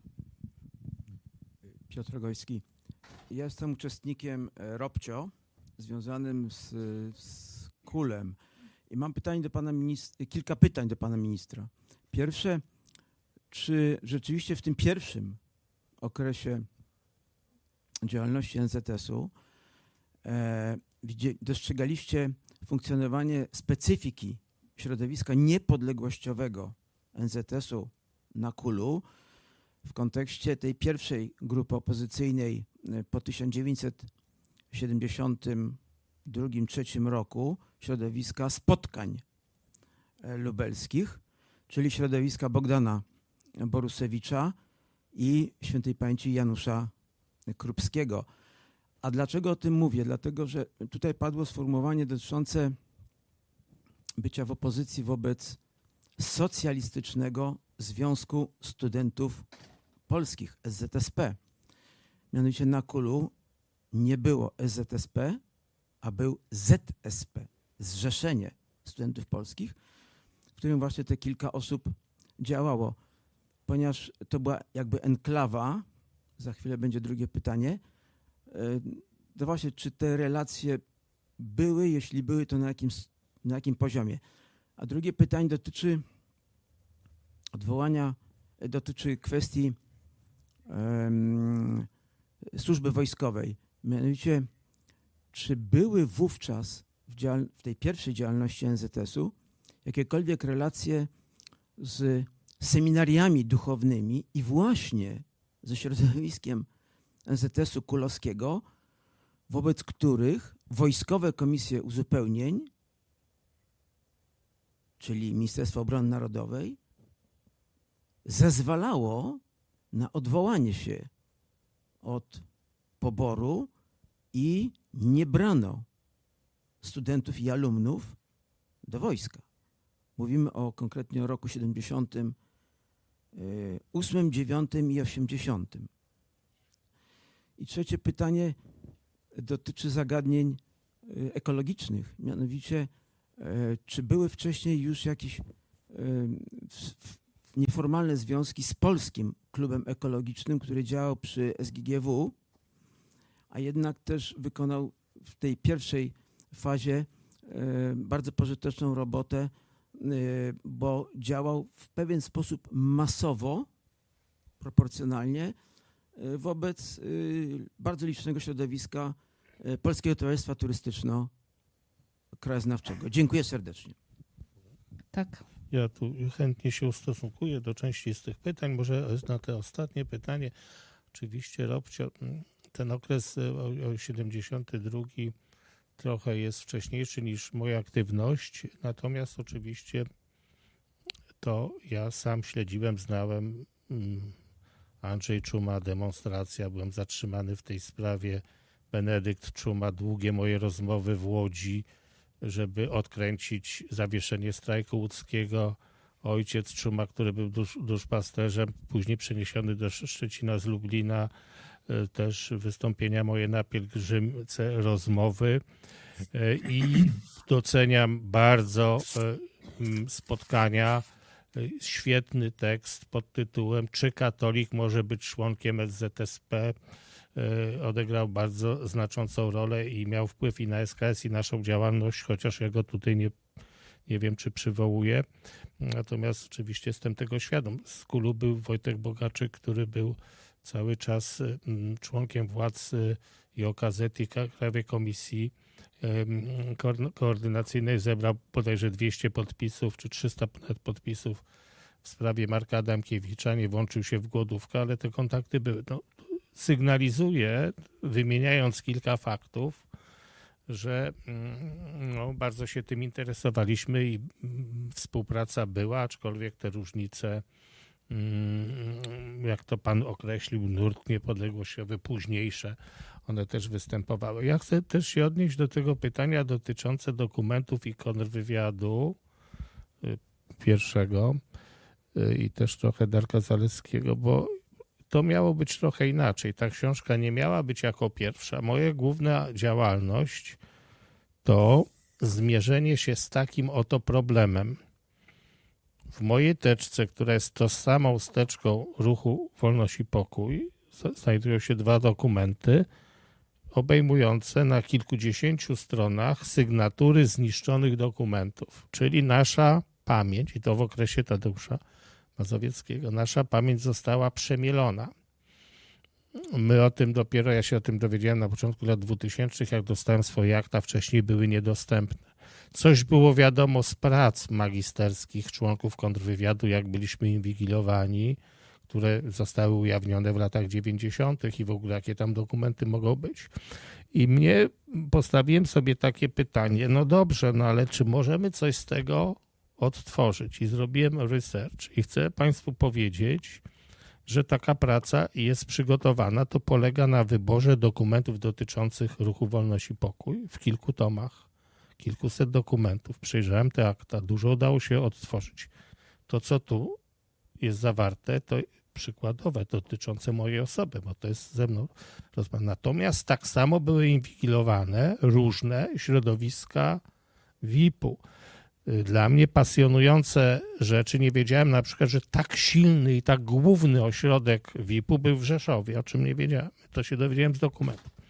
Speaker 13: Piotr Rogojski. Ja jestem uczestnikiem ROPCIO, związanym z KUL-em. I mam pytanie do pana ministra, kilka pytań do pana ministra. Pierwsze, czy rzeczywiście w tym pierwszym okresie działalności NZS-u dostrzegaliście funkcjonowanie specyfiki środowiska niepodległościowego NZS-u na KUL-u w kontekście tej pierwszej grupy opozycyjnej po 1972-1973 roku, środowiska spotkań lubelskich, czyli środowiska Bogdana Borusewicza i świętej pamięci Janusza Krupskiego. A dlaczego o tym mówię? Dlatego, że tutaj padło sformułowanie dotyczące bycia w opozycji wobec Socjalistycznego Związku Studentów Polskich, SZSP. Mianowicie na KUL-u nie było SZSP, a był ZSP, Zrzeszenie Studentów Polskich, w którym właśnie te kilka osób działało. Ponieważ to była jakby enklawa, za chwilę będzie drugie pytanie, to właśnie czy te relacje były? Jeśli były, to na jakim poziomie? A drugie pytanie dotyczy kwestii służby wojskowej. Mianowicie, czy były wówczas w tej pierwszej działalności NZS-u jakiekolwiek relacje z seminariami duchownymi i właśnie ze środowiskiem NZS-u Kulowskiego, wobec których wojskowe komisje uzupełnień, czyli Ministerstwo Obrony Narodowej, zezwalało na odwołanie się od poboru i nie brano studentów i alumnów do wojska. Mówimy konkretnie o roku 78, 9 i 80. I trzecie pytanie dotyczy zagadnień ekologicznych. Mianowicie, czy były wcześniej już jakieś nieformalne związki z Polskim Klubem Ekologicznym, który działał przy SGGW, a jednak też wykonał w tej pierwszej fazie bardzo pożyteczną robotę, bo działał w pewien sposób masowo, proporcjonalnie wobec bardzo licznego środowiska Polskiego Towarzystwa Turystyczno-Krajoznawczego. Dziękuję serdecznie.
Speaker 3: Tak.
Speaker 7: Ja tu chętnie się ustosunkuję do części z tych pytań. Może na te ostatnie pytanie. Oczywiście, Robcio, ten okres 72 trochę jest wcześniejszy niż moja aktywność, natomiast oczywiście to ja sam śledziłem, znałem Andrzej Czuma, demonstracja, byłem zatrzymany w tej sprawie, Benedykt Czuma, długie moje rozmowy w Łodzi, żeby odkręcić zawieszenie strajku łódzkiego. Ojciec Czuma, który był duszpasterzem, później przeniesiony do Szczecina z Lublina, też wystąpienia moje na pielgrzymce, rozmowy i doceniam bardzo spotkania. Świetny tekst pod tytułem "Czy katolik może być członkiem SZSP?" Odegrał bardzo znaczącą rolę i miał wpływ i na SKS, i naszą działalność, chociaż ja go tutaj nie wiem, czy przywołuję. Natomiast oczywiście jestem tego świadom. Z KUL-u był Wojtek Bogaczyk, który był cały czas członkiem władz i OKZ i Krajowej Komisji Koordynacyjnej. Zebrał bodajże 200 podpisów, czy 300 podpisów w sprawie Marka Adamkiewicza. Nie włączył się w głodówkę, ale te kontakty były. Sygnalizuje, wymieniając kilka faktów, że bardzo się tym interesowaliśmy i współpraca była, aczkolwiek te różnice, jak to pan określił, nurt niepodległościowy, późniejsze, one też występowały. Ja chcę też się odnieść do tego pytania dotyczące dokumentów i kontrwywiadu pierwszego i też trochę Darka Zaleskiego, bo to miało być trochę inaczej. Ta książka nie miała być jako pierwsza. Moja główna działalność to zmierzenie się z takim oto problemem. W mojej teczce, która jest tożsamą z teczką Ruchu Wolność i Pokój, znajdują się 2 dokumenty obejmujące na kilkudziesięciu stronach sygnatury zniszczonych dokumentów, czyli nasza pamięć, i to w okresie Tadeusza Mazowieckiego, nasza pamięć została przemielona. Ja się o tym dowiedziałem na początku lat 2000, jak dostałem swoje akta, wcześniej były niedostępne. Coś było wiadomo z prac magisterskich członków kontrwywiadu, jak byliśmy inwigilowani, które zostały ujawnione w latach 90. i w ogóle jakie tam dokumenty mogą być. I postawiłem sobie takie pytanie, no dobrze, ale czy możemy coś z tego odtworzyć? I zrobiłem research i chcę państwu powiedzieć, że taka praca jest przygotowana. To polega na wyborze dokumentów dotyczących Ruchu Wolność i Pokój w kilku tomach, kilkuset dokumentów. Przejrzałem te akta, dużo udało się odtworzyć. To, co tu jest zawarte, to przykładowe, dotyczące mojej osoby, bo to jest ze mną rozmawiane. Natomiast tak samo były inwigilowane różne środowiska VIP-u. Dla mnie pasjonujące rzeczy. Nie wiedziałem na przykład, że tak silny i tak główny ośrodek VIP-u był w Rzeszowie, o czym nie wiedziałem. To się dowiedziałem z dokumentu.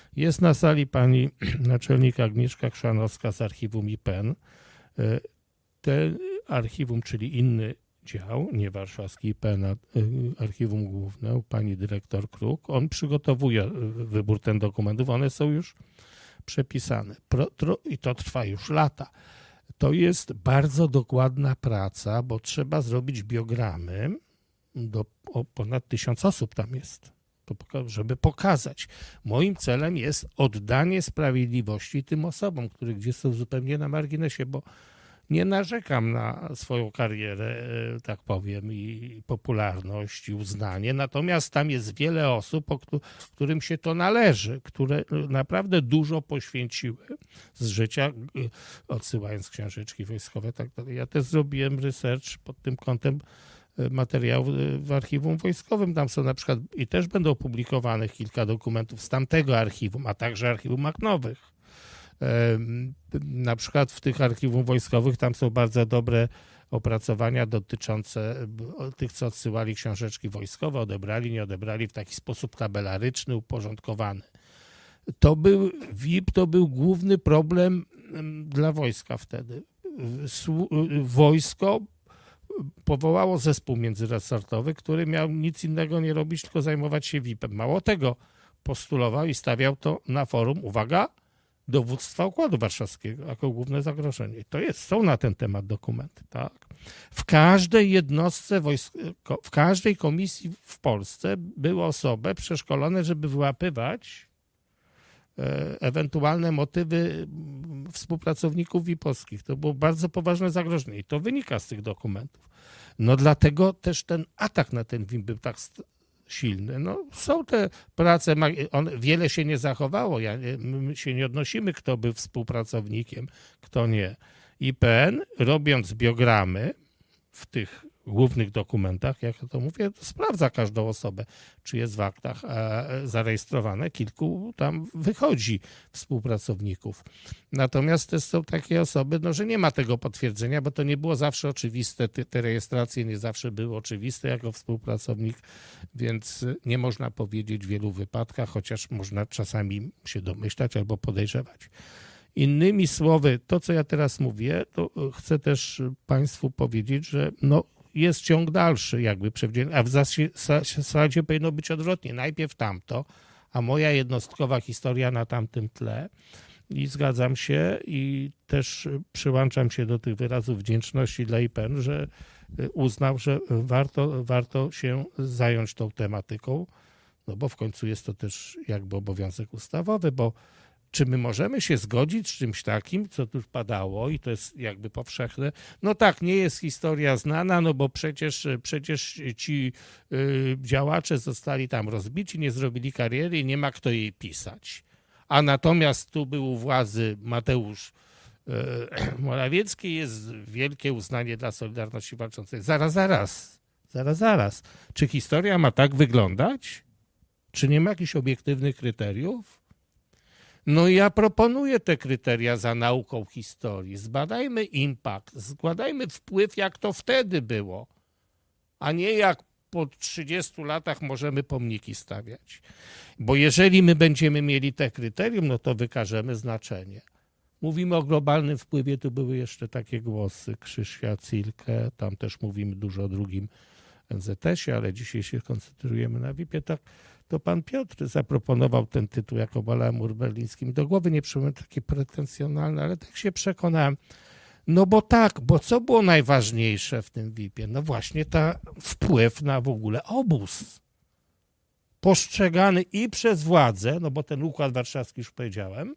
Speaker 7: Jest na sali pani naczelnik Agnieszka Chrzanowska z archiwum IPN. Te archiwum, czyli inny dział, nie warszawski IPN, a archiwum główne, pani dyrektor Kruk, on przygotowuje wybór ten dokumentów, one są już przepisane i to trwa już lata. To jest bardzo dokładna praca, bo trzeba zrobić biogramy, ponad 1000 osób tam jest, żeby pokazać. Moim celem jest oddanie sprawiedliwości tym osobom, które gdzieś są zupełnie na marginesie, bo nie narzekam na swoją karierę, tak powiem, i popularność, i uznanie, natomiast tam jest wiele osób, którym się to należy, które naprawdę dużo poświęciły z życia, odsyłając książeczki wojskowe, tak dalej. Ja też zrobiłem research pod tym kątem materiałów w archiwum wojskowym. Tam są na przykład i też będą publikowanych kilka dokumentów z tamtego archiwum, a także archiwum aknowych. Na przykład w tych archiwum wojskowych tam są bardzo dobre opracowania dotyczące tych, co odsyłali książeczki wojskowe, odebrali, nie odebrali w taki sposób tabelaryczny, uporządkowany. VIP to był główny problem dla wojska wtedy. Wojsko powołało zespół międzyresortowy, który miał nic innego nie robić, tylko zajmować się VIP-em. Mało tego, postulował i stawiał to na forum, uwaga, dowództwa Układu Warszawskiego jako główne zagrożenie. Są na ten temat dokumenty, tak? W każdej jednostce w każdej komisji w Polsce były osoby przeszkolone, żeby wyłapywać ewentualne motywy współpracowników VIP-owskich. To było bardzo poważne zagrożenie i to wynika z tych dokumentów. No dlatego też ten atak na ten VIP był tak silny. No, są te prace, wiele się nie zachowało, my się nie odnosimy, kto był współpracownikiem, kto nie. IPN, robiąc biogramy w tych głównych dokumentach, jak to mówię, sprawdza każdą osobę, czy jest w aktach zarejestrowane. Kilku tam wychodzi współpracowników. Natomiast też są takie osoby, że nie ma tego potwierdzenia, bo to nie było zawsze oczywiste. Te rejestracje nie zawsze były oczywiste jako współpracownik, więc nie można powiedzieć w wielu wypadkach, chociaż można czasami się domyślać albo podejrzewać. Innymi słowy, to co ja teraz mówię, to chcę też Państwu powiedzieć, że jest ciąg dalszy jakby przewidziany, a w zasadzie powinno być odwrotnie. Najpierw tamto, a moja jednostkowa historia na tamtym tle. I zgadzam się i też przyłączam się do tych wyrazów wdzięczności dla IPN, że uznał, że warto się zająć tą tematyką, bo w końcu jest to też jakby obowiązek ustawowy, bo czy my możemy się zgodzić z czymś takim, co tu padało i to jest jakby powszechne? No tak, nie jest historia znana, bo przecież ci działacze zostali tam rozbici, nie zrobili kariery i nie ma kto jej pisać. A natomiast tu był u władzy Mateusz Morawiecki, jest wielkie uznanie dla Solidarności Walczącej. Zaraz. Czy historia ma tak wyglądać? Czy nie ma jakichś obiektywnych kryteriów? No ja proponuję te kryteria za nauką historii. Zbadajmy impact, zbadajmy wpływ, jak to wtedy było, a nie jak po 30 latach możemy pomniki stawiać. Bo jeżeli my będziemy mieli te kryterium, no to wykażemy znaczenie. Mówimy o globalnym wpływie, tu były jeszcze takie głosy, Krzysia, Cilkę, tam też mówimy dużo o drugim NZS-ie, ale dzisiaj się koncentrujemy na VIP-ie. Tak, to pan Piotr zaproponował ten tytuł jako obalałem mur berliński. Mi do głowy nie przyszło takie pretensjonalne, ale tak się przekonałem. No bo co było najważniejsze w tym VIP-ie? No właśnie wpływ na w ogóle obóz. Postrzegany i przez władzę, no bo ten Układ Warszawski już powiedziałem,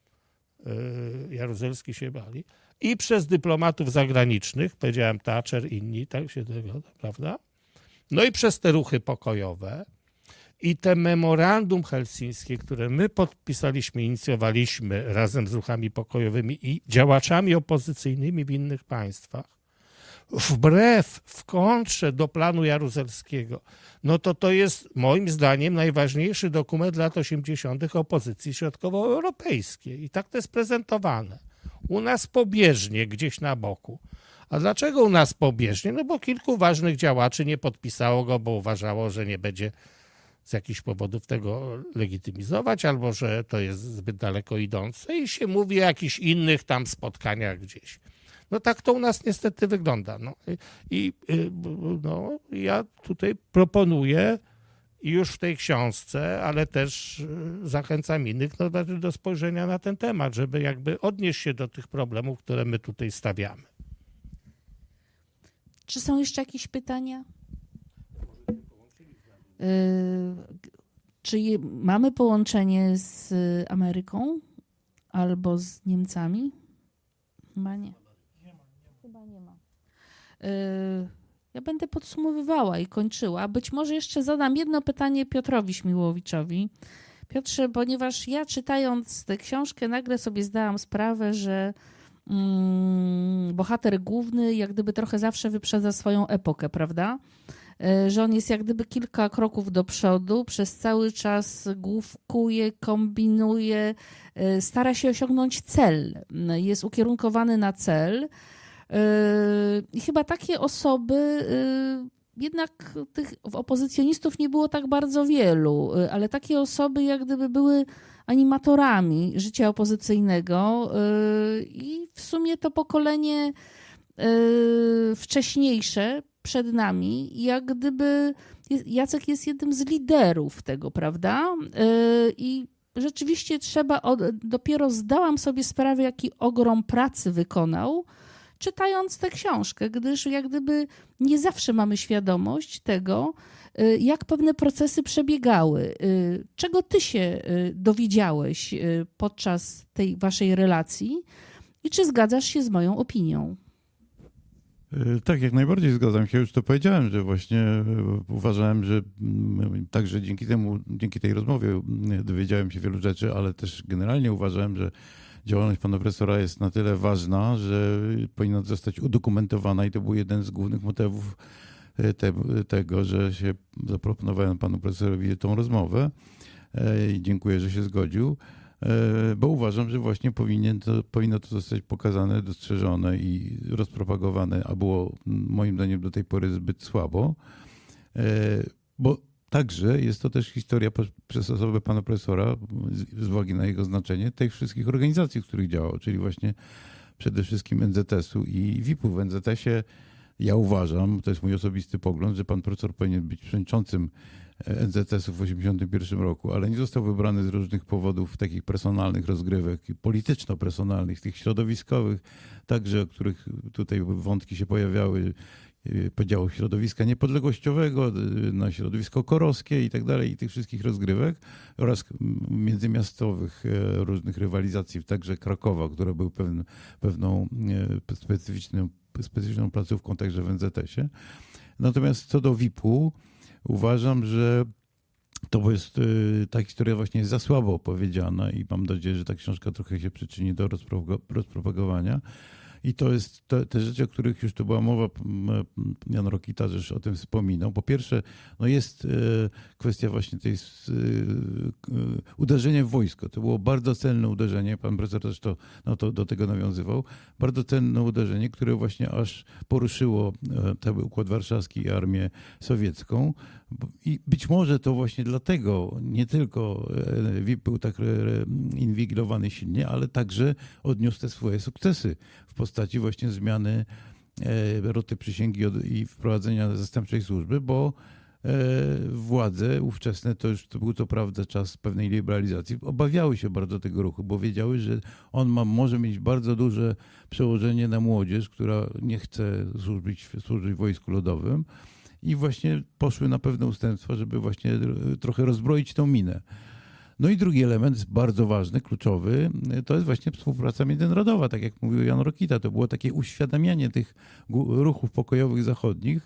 Speaker 7: Jaruzelski się bali, i przez dyplomatów zagranicznych, powiedziałem Thatcher, inni, tak się tego, prawda? No i przez te ruchy pokojowe i te memorandum helsińskie, które my podpisaliśmy, inicjowaliśmy razem z ruchami pokojowymi i działaczami opozycyjnymi w innych państwach, w kontrze do planu jaruzelskiego, no to jest moim zdaniem najważniejszy dokument lat 80. opozycji środkowoeuropejskiej. I tak to jest prezentowane. U nas pobieżnie, gdzieś na boku. A dlaczego u nas pobieżnie? No bo kilku ważnych działaczy nie podpisało go, bo uważało, że nie będzie z jakichś powodów tego legitymizować, albo że to jest zbyt daleko idące i się mówi o jakichś innych tam spotkaniach gdzieś. No tak to u nas niestety wygląda. No, ja tutaj proponuję już w tej książce, ale też zachęcam innych do spojrzenia na ten temat, żeby jakby odnieść się do tych problemów, które my tutaj stawiamy.
Speaker 3: Czy są jeszcze jakieś pytania? Czy mamy połączenie z Ameryką albo z Niemcami? Chyba nie. Chyba nie ma. Ja będę podsumowywała i kończyła. Być może jeszcze zadam jedno pytanie Piotrowi Śmiłowiczowi. Piotrze, ponieważ ja czytając tę książkę nagle sobie zdałam sprawę, że bohater główny jak gdyby trochę zawsze wyprzedza swoją epokę, prawda? Że on jest jak gdyby kilka kroków do przodu, przez cały czas główkuje, kombinuje, stara się osiągnąć cel, jest ukierunkowany na cel. I chyba takie osoby, jednak tych opozycjonistów nie było tak bardzo wielu, ale takie osoby jak gdyby były animatorami życia opozycyjnego i w sumie to pokolenie wcześniejsze przed nami, jak gdyby Jacek jest jednym z liderów tego, prawda? I rzeczywiście dopiero zdałam sobie sprawę, jaki ogrom pracy wykonał, czytając tę książkę, gdyż jak gdyby nie zawsze mamy świadomość tego, jak pewne procesy przebiegały. Czego ty się dowiedziałeś podczas tej waszej relacji i czy zgadzasz się z moją opinią?
Speaker 6: Tak, jak najbardziej zgadzam się. Już to powiedziałem, że właśnie uważałem, że także dzięki tej rozmowie dowiedziałem się wielu rzeczy, ale też generalnie uważałem, że działalność pana profesora jest na tyle ważna, że powinna zostać udokumentowana i to był jeden z głównych motywów tego, że się zaproponowałem panu profesorowi tą rozmowę i dziękuję, że się zgodził, bo uważam, że właśnie powinno to zostać pokazane, dostrzeżone i rozpropagowane, a było moim zdaniem do tej pory zbyt słabo, bo także jest to też historia przez osobę pana profesora, z uwagi na jego znaczenie, tych wszystkich organizacji, w których działał, czyli właśnie przede wszystkim NZS-u i VIP-u. W NZS-ie ja uważam, to jest mój osobisty pogląd, że pan profesor powinien być przewodniczącym NZS-u w 1981 roku, ale nie został wybrany z różnych powodów takich personalnych rozgrywek, polityczno-personalnych, tych środowiskowych, także o których tutaj wątki się pojawiały, podziału środowiska niepodległościowego na środowisko korowskie i tak dalej, i tych wszystkich rozgrywek oraz międzymiastowych różnych rywalizacji, także Krakowa, która był pewną specyficzną placówką także w NZS-ie. Natomiast co do VIP-u, uważam, że to jest, ta historia właśnie jest za słabo opowiedziana i mam nadzieję, że ta książka trochę się przyczyni do rozpropagowania. I to jest te rzeczy, o których już tu była mowa, Jan Rokita też o tym wspominał. Po pierwsze, no jest kwestia właśnie tej uderzenia w wojsko. To było bardzo celne uderzenie, pan profesor też do tego nawiązywał. Bardzo cenne uderzenie, które właśnie aż poruszyło cały Układ Warszawski i armię sowiecką. I być może to właśnie dlatego nie tylko VIP był tak inwigilowany silnie, ale także odniósł te swoje sukcesy w postaci właśnie zmiany roty przysięgi i wprowadzenia zastępczej służby, bo władze ówczesne, to był co prawda czas pewnej liberalizacji, obawiały się bardzo tego ruchu, bo wiedziały, że on może mieć bardzo duże przełożenie na młodzież, która nie chce służyć w Wojsku Ludowym. I właśnie poszły na pewne ustępstwa, żeby właśnie trochę rozbroić tą minę. No i drugi element, bardzo ważny, kluczowy, to jest właśnie współpraca międzynarodowa, tak jak mówił Jan Rokita. To było takie uświadamianie tych ruchów pokojowych zachodnich,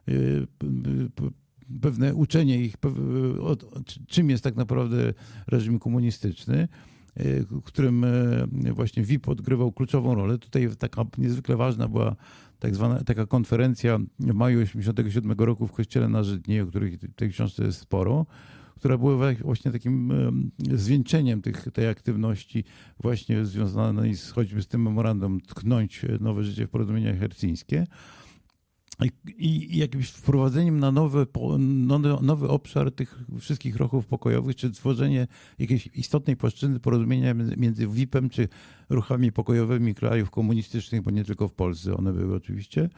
Speaker 6: pewne uczenie ich, czym jest tak naprawdę reżim komunistyczny, w którym właśnie VIP odgrywał kluczową rolę. Tutaj taka niezwykle ważna była taka konferencja w maju 1987 roku w Kościele na Żydniej, o której w tej książce jest sporo, która była właśnie takim zwieńczeniem tej aktywności właśnie związanej choćby z tym memorandum Tknąć nowe życie w porozumienia hercyńskie. i jakimś wprowadzeniem na nowy obszar tych wszystkich ruchów pokojowych, czy tworzenie jakiejś istotnej płaszczyzny porozumienia między WIP-em czy ruchami pokojowymi krajów komunistycznych, bo nie tylko w Polsce one były oczywiście,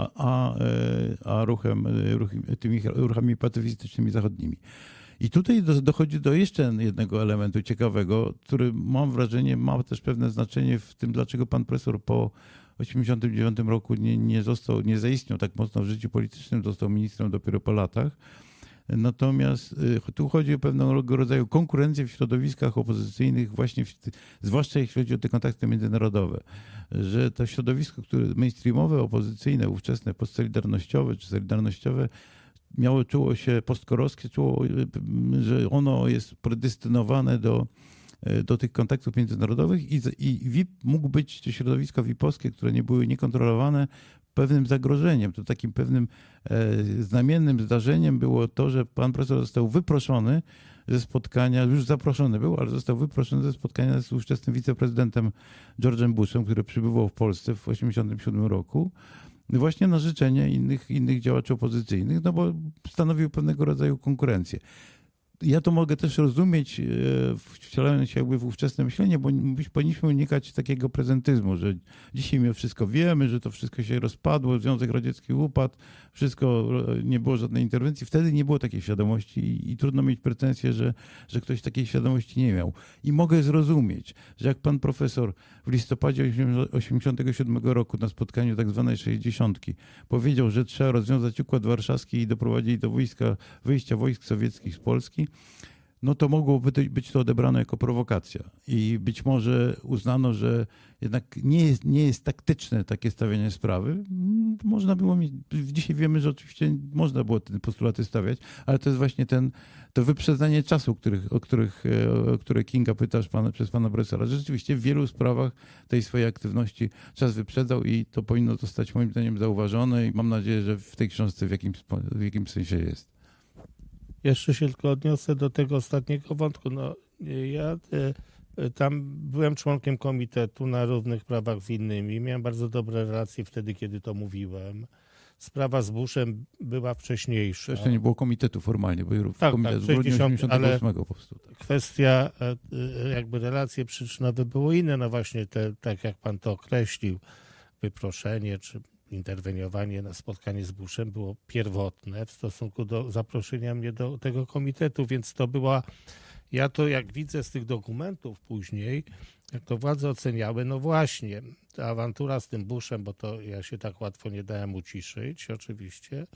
Speaker 6: a tymi ruchami pacyfistycznymi zachodnimi. I tutaj dochodzi do jeszcze jednego elementu ciekawego, który mam wrażenie ma też pewne znaczenie w tym, dlaczego pan profesor po 1989 roku nie zaistniał tak mocno w życiu politycznym, został ministrem dopiero po latach. Natomiast tu chodzi o pewnego rodzaju konkurencję w środowiskach opozycyjnych, właśnie zwłaszcza jeśli chodzi o te kontakty międzynarodowe, że to środowisko, które mainstreamowe, opozycyjne, ówczesne, postsolidarnościowe czy solidarnościowe, czuło się postkorowskie, że ono jest predestynowane do tych kontaktów międzynarodowych i VIP mógł być, czy środowiska VIP-owskie, które nie były niekontrolowane, pewnym zagrożeniem. To takim pewnym znamiennym zdarzeniem było to, że pan profesor został wyproszony ze spotkania, już zaproszony był, ale został wyproszony ze spotkania z ówczesnym wiceprezydentem George'em Bushem, który przybywał w Polsce w 1987 roku, właśnie na życzenie innych działaczy opozycyjnych, no bo stanowił pewnego rodzaju konkurencję. Ja to mogę też rozumieć, wcielając się jakby w ówczesne myślenie, bo powinniśmy unikać takiego prezentyzmu, że dzisiaj my wszystko wiemy, że to wszystko się rozpadło, Związek Radziecki upadł, wszystko, nie było żadnej interwencji. Wtedy nie było takiej świadomości i trudno mieć pretensję, że ktoś takiej świadomości nie miał. I mogę zrozumieć, że jak pan profesor w listopadzie 1987 roku na spotkaniu tak zwanej 60 powiedział, że trzeba rozwiązać Układ Warszawski i doprowadzić do wyjścia wojsk sowieckich z Polski, no to mogłoby być to odebrane jako prowokacja. I być może uznano, że jednak nie jest taktyczne takie stawianie sprawy. Można było mieć, dzisiaj wiemy, że oczywiście można było te postulaty stawiać, ale to jest właśnie to wyprzedzanie czasu, o które Kinga pytasz przez pana profesora. Rzeczywiście w wielu sprawach tej swojej aktywności czas wyprzedzał i to powinno zostać moim zdaniem zauważone i mam nadzieję, że w tej książce w jakimś sensie jest.
Speaker 7: Jeszcze się tylko odniosę do tego ostatniego wątku. No, ja tam byłem członkiem komitetu na równych prawach z innymi. Miałem bardzo dobre relacje wtedy, kiedy to mówiłem. Sprawa z Bushem była wcześniejsza.
Speaker 6: Jeszcze nie było komitetu formalnie, bo komitet z grudnia 1988 powstał. Tak.
Speaker 7: Kwestia, jakby relacje przyczynowe były inne. No właśnie tak jak pan to określił, wyproszenie czy interweniowanie na spotkanie z Bushem było pierwotne w stosunku do zaproszenia mnie do tego komitetu, więc to była, ja to jak widzę z tych dokumentów później, jak to władze oceniały, no właśnie, ta awantura z tym Bushem, bo to ja się tak łatwo nie dałem uciszyć oczywiście,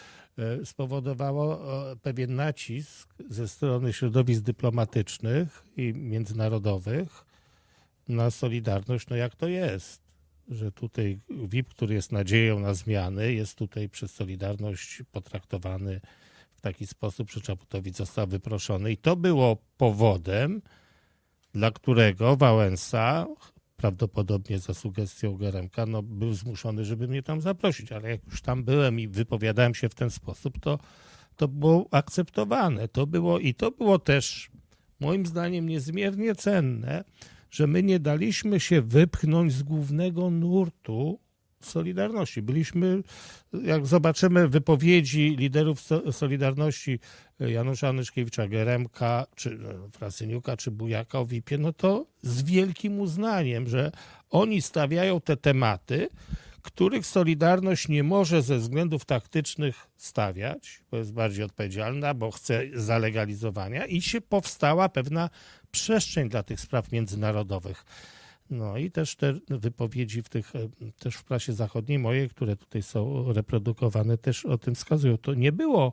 Speaker 7: spowodowało pewien nacisk ze strony środowisk dyplomatycznych i międzynarodowych na Solidarność, no jak to jest, że tutaj VIP, który jest nadzieją na zmiany, jest tutaj przez Solidarność potraktowany w taki sposób, że Czaputowicz został wyproszony. I to było powodem, dla którego Wałęsa, prawdopodobnie za sugestią Geremka, no, był zmuszony, żeby mnie tam zaprosić. Ale jak już tam byłem i wypowiadałem się w ten sposób, to było akceptowane. To było też, moim zdaniem, niezmiernie cenne, że my nie daliśmy się wypchnąć z głównego nurtu Solidarności. Byliśmy, jak zobaczymy wypowiedzi liderów Solidarności, Janusza Onyszkiewicza, Geremka, czy Frasyniuka, czy Bujaka o VIP-ie, no to z wielkim uznaniem, że oni stawiają te tematy, których Solidarność nie może ze względów taktycznych stawiać, bo jest bardziej odpowiedzialna, bo chce zalegalizowania i się powstała pewna przestrzeń dla tych spraw międzynarodowych. No i też te wypowiedzi też w prasie zachodniej mojej, które tutaj są reprodukowane, też o tym wskazują. To nie było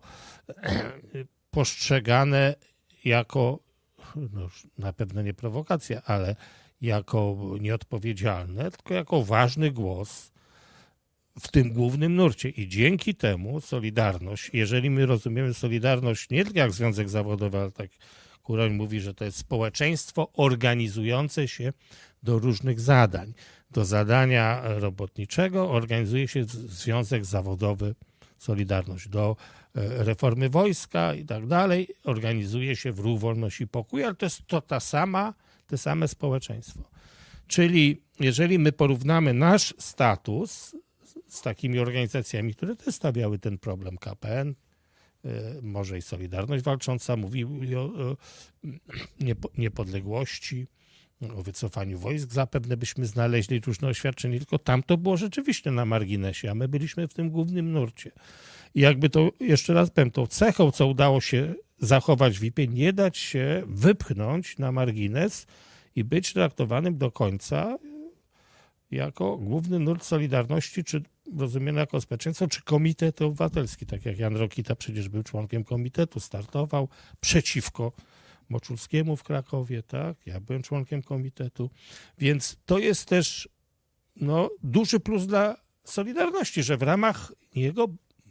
Speaker 7: postrzegane jako, no na pewno nie prowokacja, ale jako nieodpowiedzialne, tylko jako ważny głos w tym głównym nurcie. I dzięki temu Solidarność, jeżeli my rozumiemy Solidarność nie tylko jak związek zawodowy, ale tak Kuroń mówi, że to jest społeczeństwo organizujące się do różnych zadań. Do zadania robotniczego organizuje się związek zawodowy Solidarność. Do reformy wojska i tak dalej organizuje się w Ruch Wolność i Pokój, ale to jest te same społeczeństwo. Czyli jeżeli my porównamy nasz status z takimi organizacjami, które też stawiały ten problem. KPN, może i Solidarność Walcząca, mówili o niepodległości, o wycofaniu wojsk. Zapewne byśmy znaleźli różne oświadczenia, tylko tam to było rzeczywiście na marginesie, a my byliśmy w tym głównym nurcie. I jakby to, jeszcze raz powiem, tą cechą, co udało się zachować w IP-ie, nie dać się wypchnąć na margines i być traktowanym do końca jako główny nurt Solidarności, czy rozumiany jako społeczeństwo, czy Komitet Obywatelski. Tak jak Jan Rokita przecież był członkiem komitetu, startował przeciwko Moczulskiemu w Krakowie, tak? Ja byłem członkiem komitetu, więc to jest też duży plus dla Solidarności, że w ramach niego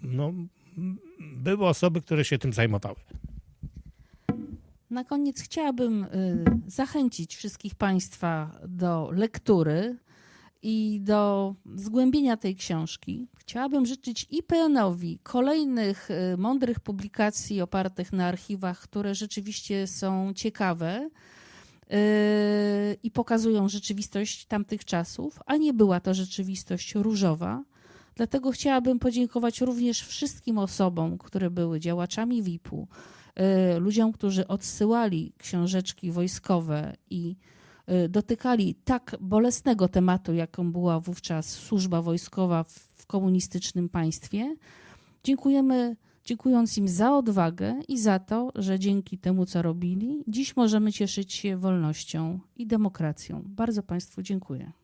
Speaker 7: były osoby, które się tym zajmowały.
Speaker 3: Na koniec chciałabym zachęcić wszystkich Państwa do lektury i do zgłębienia tej książki. Chciałabym życzyć IPN-owi kolejnych mądrych publikacji opartych na archiwach, które rzeczywiście są ciekawe i pokazują rzeczywistość tamtych czasów, a nie była to rzeczywistość różowa. Dlatego chciałabym podziękować również wszystkim osobom, które były działaczami WIP-u, ludziom, którzy odsyłali książeczki wojskowe i dotykali tak bolesnego tematu, jaką była wówczas służba wojskowa w komunistycznym państwie. Dziękując im za odwagę i za to, że dzięki temu, co robili, dziś możemy cieszyć się wolnością i demokracją. Bardzo Państwu dziękuję.